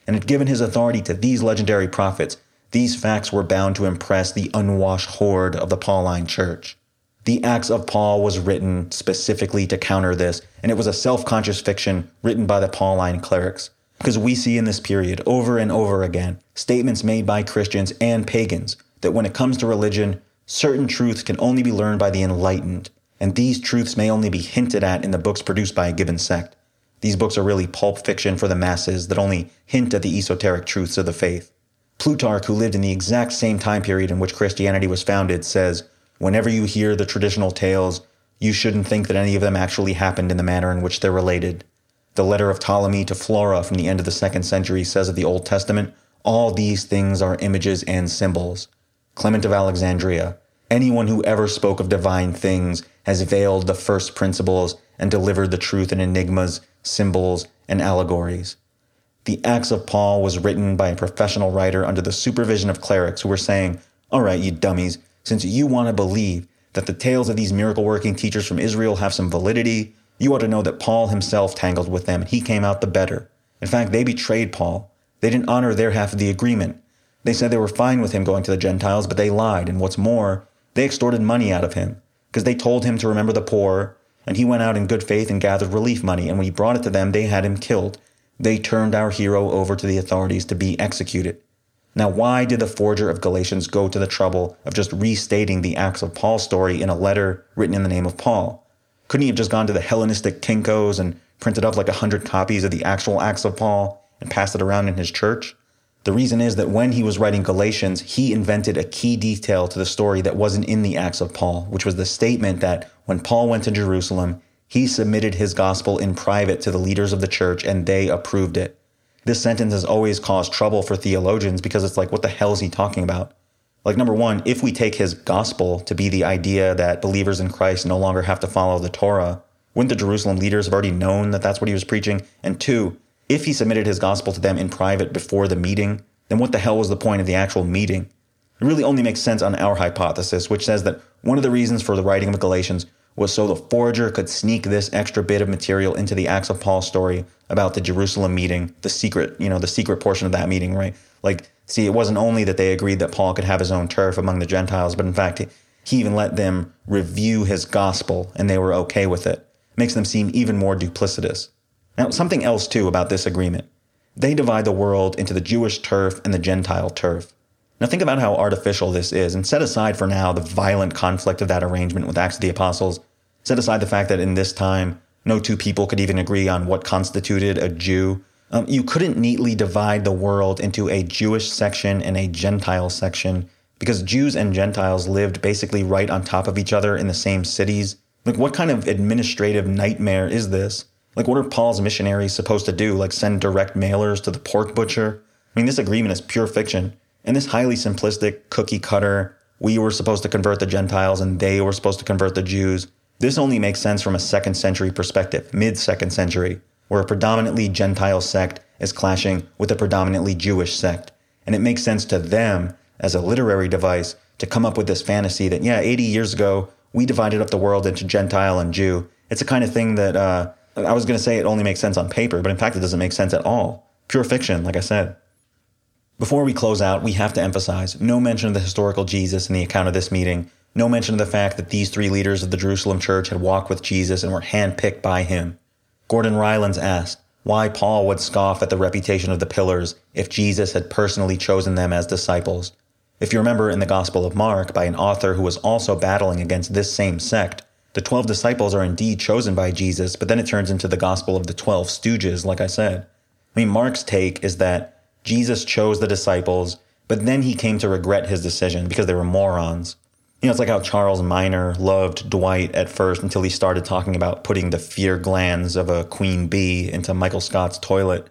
and had given his authority to these legendary prophets, these facts were bound to impress the unwashed horde of the Pauline church. The Acts of Paul was written specifically to counter this, and it was a self-conscious fiction written by the Pauline clerics. Because we see in this period, over and over again, statements made by Christians and pagans that when it comes to religion, certain truths can only be learned by the enlightened, and these truths may only be hinted at in the books produced by a given sect. These books are really pulp fiction for the masses that only hint at the esoteric truths of the faith. Plutarch, who lived in the exact same time period in which Christianity was founded, says, "Whenever you hear the traditional tales, you shouldn't think that any of them actually happened in the manner in which they're related." The letter of Ptolemy to Flora from the end of the 2nd century says of the Old Testament, "All these things are images and symbols." Clement of Alexandria, "Anyone who ever spoke of divine things has veiled the first principles and delivered the truth in enigmas, symbols, and allegories." The Acts of Paul was written by a professional writer under the supervision of clerics who were saying, "All right, you dummies, since you want to believe that the tales of these miracle-working teachers from Israel have some validity, you ought to know that Paul himself tangled with them and he came out the better. In fact, they betrayed Paul. They didn't honor their half of the agreement. They said they were fine with him going to the Gentiles, but they lied, and what's more, they extorted money out of him, because they told him to remember the poor, and he went out in good faith and gathered relief money, and when he brought it to them, they had him killed. They turned our hero over to the authorities to be executed." Now, why did the forger of Galatians go to the trouble of just restating the Acts of Paul story in a letter written in the name of Paul? Couldn't he have just gone to the Hellenistic Kinko's and printed up like 100 copies of the actual Acts of Paul and passed it around in his church? The reason is that when he was writing Galatians, he invented a key detail to the story that wasn't in the Acts of Paul, which was the statement that when Paul went to Jerusalem, he submitted his gospel in private to the leaders of the church and they approved it. This sentence has always caused trouble for theologians because it's like, what the hell is he talking about? Like, number one, if we take his gospel to be the idea that believers in Christ no longer have to follow the Torah, wouldn't the Jerusalem leaders have already known that that's what he was preaching? And two, if he submitted his gospel to them in private before the meeting, then what the hell was the point of the actual meeting? It really only makes sense on our hypothesis, which says that one of the reasons for the writing of Galatians was so the forger could sneak this extra bit of material into the Acts of Paul story about the Jerusalem meeting, the secret portion of that meeting, right? Like, see, it wasn't only that they agreed that Paul could have his own turf among the Gentiles, but in fact, he even let them review his gospel and they were okay with it. Makes them seem even more duplicitous. Now, something else too about this agreement. They divide the world into the Jewish turf and the Gentile turf. Now think about how artificial this is, and set aside for now the violent conflict of that arrangement with Acts of the Apostles. Set aside the fact that in this time, no two people could even agree on what constituted a Jew. You couldn't neatly divide the world into a Jewish section and a Gentile section, because Jews and Gentiles lived basically right on top of each other in the same cities. Like, what kind of administrative nightmare is this? Like, what are Paul's missionaries supposed to do? Like, send direct mailers to the pork butcher? I mean, this agreement is pure fiction. And this highly simplistic, cookie-cutter, we were supposed to convert the Gentiles and they were supposed to convert the Jews, this only makes sense from a 2nd century perspective, mid-2nd century, where a predominantly Gentile sect is clashing with a predominantly Jewish sect. And it makes sense to them, as a literary device, to come up with this fantasy that, 80 years ago, we divided up the world into Gentile and Jew. It's a kind of thing that, I was going to say it only makes sense on paper, but in fact it doesn't make sense at all. Pure fiction, like I said. Before we close out, we have to emphasize no mention of the historical Jesus in the account of this meeting, no mention of the fact that these 3 leaders of the Jerusalem church had walked with Jesus and were handpicked by him. Gordon Rylands asked why Paul would scoff at the reputation of the pillars if Jesus had personally chosen them as disciples. If you remember in the Gospel of Mark, by an author who was also battling against this same sect, the 12 disciples are indeed chosen by Jesus, but then it turns into the Gospel of the 12 Stooges, like I said. I mean, Mark's take is that Jesus chose the disciples, but then he came to regret his decision because they were morons. It's like how Charles Minor loved Dwight at first until he started talking about putting the fear glands of a queen bee into Michael Scott's toilet.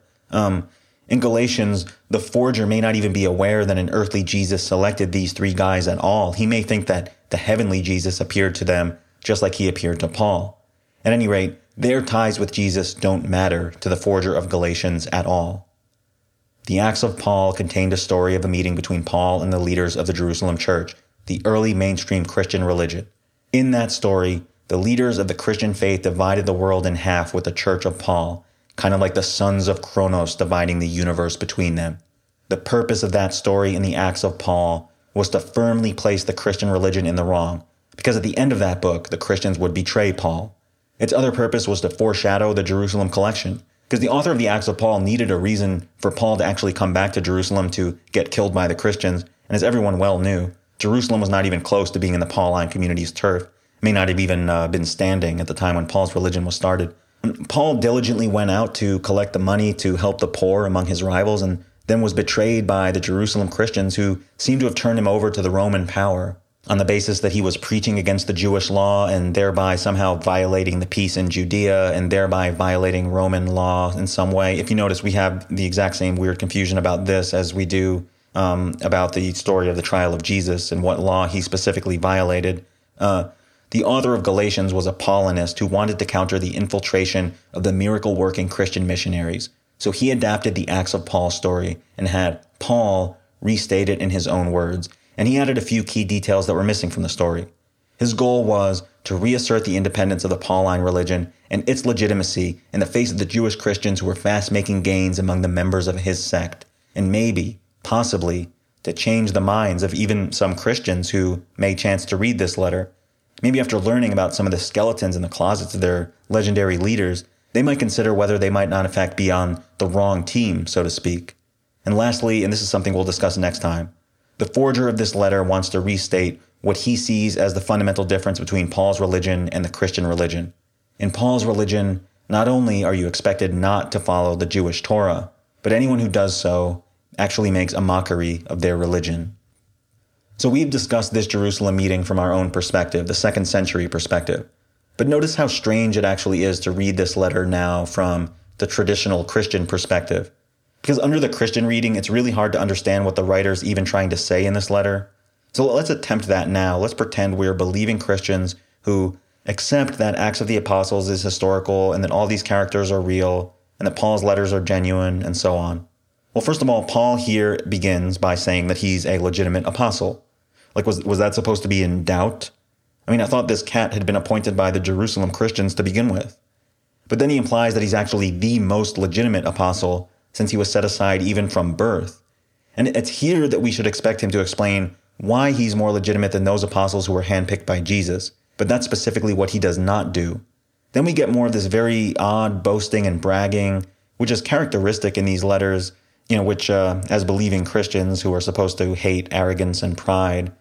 In Galatians, the forger may not even be aware that an earthly Jesus selected these 3 guys at all. He may think that the heavenly Jesus appeared to them just like he appeared to Paul. At any rate, their ties with Jesus don't matter to the forger of Galatians at all. The Acts of Paul contained a story of a meeting between Paul and the leaders of the Jerusalem church, the early mainstream Christian religion. In that story, the leaders of the Christian faith divided the world in half with the church of Paul, kind of like the sons of Kronos dividing the universe between them. The purpose of that story in the Acts of Paul was to firmly place the Christian religion in the wrong, because at the end of that book, the Christians would betray Paul. Its other purpose was to foreshadow the Jerusalem collection, because the author of the Acts of Paul needed a reason for Paul to actually come back to Jerusalem to get killed by the Christians, and as everyone well knew, Jerusalem was not even close to being in the Pauline community's turf. It may not have even been standing at the time when Paul's religion was started. Paul diligently went out to collect the money to help the poor among his rivals, and then was betrayed by the Jerusalem Christians, who seemed to have turned him over to the Roman power on the basis that he was preaching against the Jewish law and thereby somehow violating the peace in Judea and thereby violating Roman law in some way. If you notice, we have the exact same weird confusion about this as we do about the story of the trial of Jesus and what law he specifically violated. The author of Galatians was a Paulinist who wanted to counter the infiltration of the miracle-working Christian missionaries. So he adapted the Acts of Paul story and had Paul restate it in his own words, and he added a few key details that were missing from the story. His goal was to reassert the independence of the Pauline religion and its legitimacy in the face of the Jewish Christians who were fast making gains among the members of his sect, and maybe, possibly, to change the minds of even some Christians who may chance to read this letter. Maybe after learning about some of the skeletons in the closets of their legendary leaders, they might consider whether they might not in fact be on the wrong team, so to speak. And lastly, and this is something we'll discuss next time, the forger of this letter wants to restate what he sees as the fundamental difference between Paul's religion and the Christian religion. In Paul's religion, not only are you expected not to follow the Jewish Torah, but anyone who does so actually makes a mockery of their religion. So we've discussed this Jerusalem meeting from our own perspective, the 2nd century perspective. But notice how strange it actually is to read this letter now from the traditional Christian perspective. Because under the Christian reading, it's really hard to understand what the writer's even trying to say in this letter. So let's attempt that now. Let's pretend we're believing Christians who accept that Acts of the Apostles is historical and that all these characters are real and that Paul's letters are genuine and so on. Well, first of all, Paul here begins by saying that he's a legitimate apostle. Like, was that supposed to be in doubt? I mean, I thought this cat had been appointed by the Jerusalem Christians to begin with. But then he implies that he's actually the most legitimate apostle since he was set aside even from birth. And it's here that we should expect him to explain why he's more legitimate than those apostles who were handpicked by Jesus. But that's specifically what he does not do. Then we get more of this very odd boasting and bragging, which is characteristic in these letters, which as believing Christians who are supposed to hate arrogance and pride,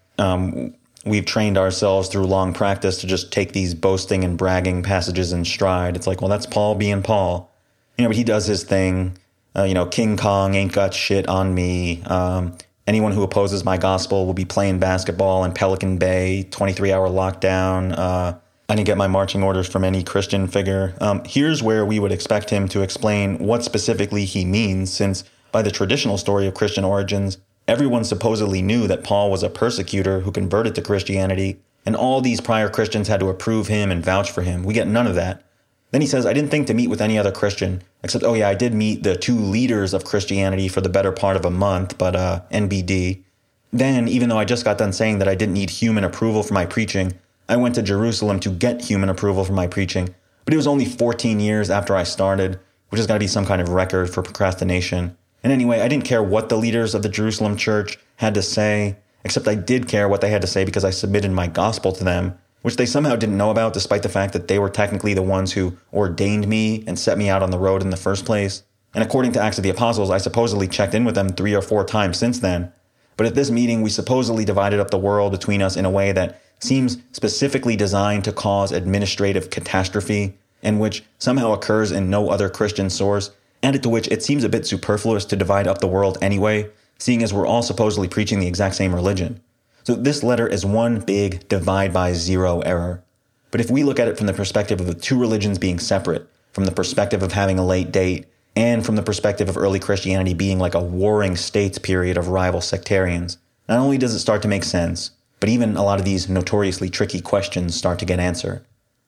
we've trained ourselves through long practice to just take these boasting and bragging passages in stride. It's like, well, that's Paul being Paul. But he does his thing. King Kong ain't got shit on me. Anyone who opposes my gospel will be playing basketball in Pelican Bay, 23-hour lockdown. I didn't get my marching orders from any Christian figure. Here's where we would expect him to explain what specifically he means, since by the traditional story of Christian origins, everyone supposedly knew that Paul was a persecutor who converted to Christianity, and all these prior Christians had to approve him and vouch for him. We get none of that. Then he says, I didn't think to meet with any other Christian, except, I did meet the 2 leaders of Christianity for the better part of a month, but NBD. Then, even though I just got done saying that I didn't need human approval for my preaching, I went to Jerusalem to get human approval for my preaching. But it was only 14 years after I started, which has got to be some kind of record for procrastination. And anyway, I didn't care what the leaders of the Jerusalem church had to say, except I did care what they had to say because I submitted my gospel to them, which they somehow didn't know about despite the fact that they were technically the ones who ordained me and set me out on the road in the first place. And according to Acts of the Apostles, I supposedly checked in with them 3 or 4 times since then. But at this meeting, we supposedly divided up the world between us in a way that seems specifically designed to cause administrative catastrophe, and which somehow occurs in no other Christian source, added to which it seems a bit superfluous to divide up the world anyway, seeing as we're all supposedly preaching the exact same religion. So this letter is one big divide by zero error. But if we look at it from the perspective of the 2 religions being separate, from the perspective of having a late date, and from the perspective of early Christianity being like a warring states period of rival sectarians, not only does it start to make sense, but even a lot of these notoriously tricky questions start to get answered.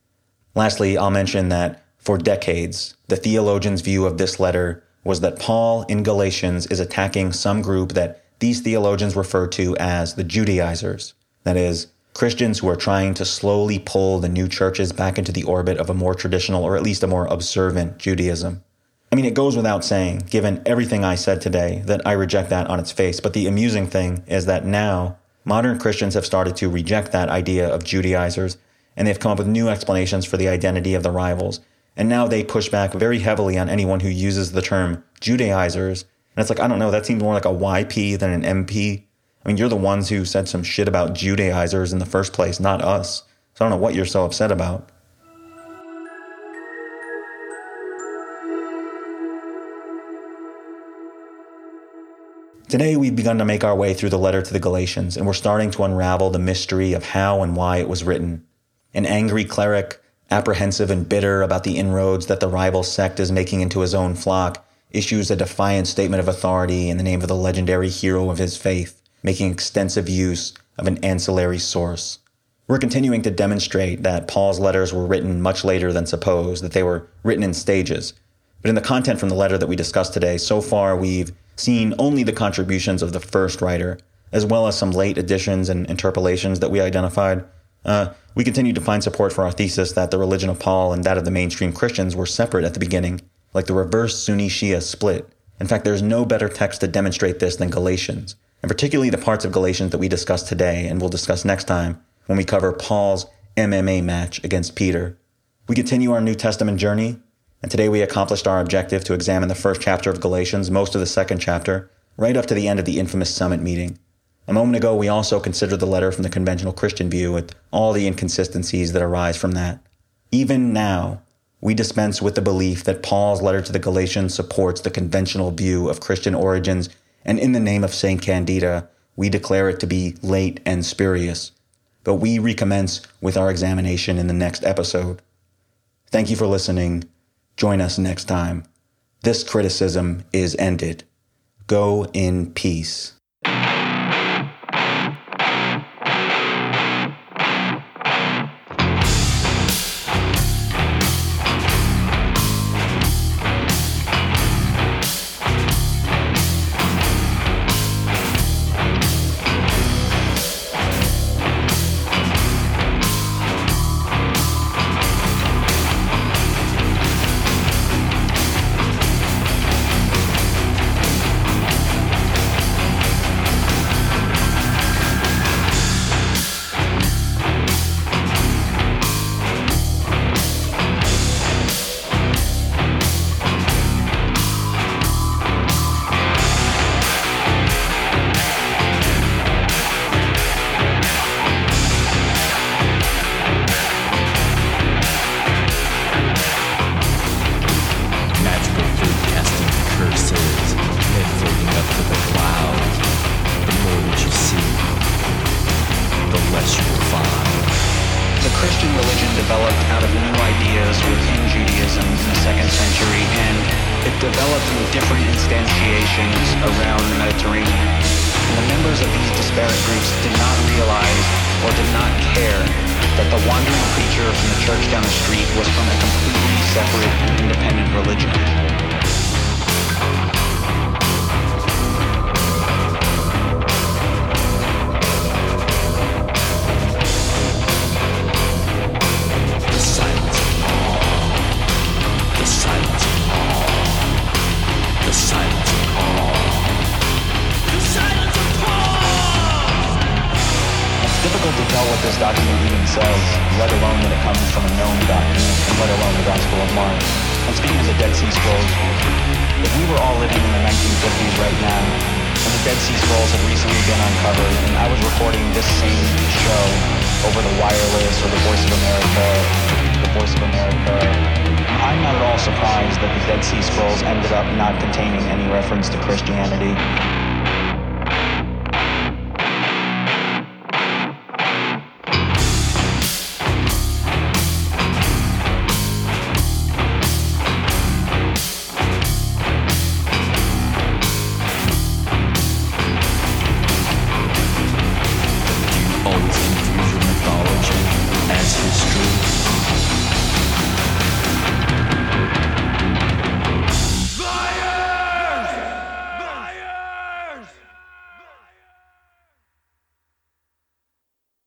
Lastly, I'll mention that for decades, the theologians' view of this letter was that Paul in Galatians is attacking some group that these theologians refer to as the Judaizers, that is, Christians who are trying to slowly pull the new churches back into the orbit of a more traditional or at least a more observant Judaism. I mean, it goes without saying, given everything I said today, that I reject that on its face. But the amusing thing is that now modern Christians have started to reject that idea of Judaizers, and they've come up with new explanations for the identity of the rivals. And now they push back very heavily on anyone who uses the term Judaizers. And it's like, I don't know, that seems more like a YP than an MP. I mean, you're the ones who said some shit about Judaizers in the first place, not us. So I don't know what you're so upset about. Today, we've begun to make our way through the letter to the Galatians, and we're starting to unravel the mystery of how and why it was written. An angry cleric, apprehensive and bitter about the inroads that the rival sect is making into his own flock, issues a defiant statement of authority in the name of the legendary hero of his faith, making extensive use of an ancillary source. We're continuing to demonstrate that Paul's letters were written much later than supposed, that they were written in stages. But in the content from the letter that we discussed today, so far we've seen only the contributions of the first writer, as well as some late additions and interpolations that we identified. We continue to find support for our thesis that the religion of Paul and that of the mainstream Christians were separate at the beginning, like the reverse Sunni-Shia split. In fact, there's no better text to demonstrate this than Galatians, and particularly the parts of Galatians that we discussed today and we'll discuss next time when we cover Paul's MMA match against Peter. We continue our New Testament journey, and today we accomplished our objective to examine the first chapter of Galatians, most of the second chapter, right up to the end of the infamous summit meeting. A moment ago, we also considered the letter from the conventional Christian view with all the inconsistencies that arise from that. Even now, we dispense with the belief that Paul's letter to the Galatians supports the conventional view of Christian origins, and in the name of St. Candida, we declare it to be late and spurious. But we recommence with our examination in the next episode. Thank you for listening. Join us next time. This criticism is ended. Go in peace. developed in different instantiations around the Mediterranean. And the members of these disparate groups did not realize or did not care that the wandering preacher from the church down the street was from a completely separate and independent religion. What this document even says, let alone that it comes from a known document, and let alone the Gospel of Mark. I'm speaking of the Dead Sea Scrolls. If we were all living in the 1950s right now, and the Dead Sea Scrolls had recently been uncovered, and I was recording this same show over the wireless or the Voice of America, I'm not at all surprised that the Dead Sea Scrolls ended up not containing any reference to Christianity.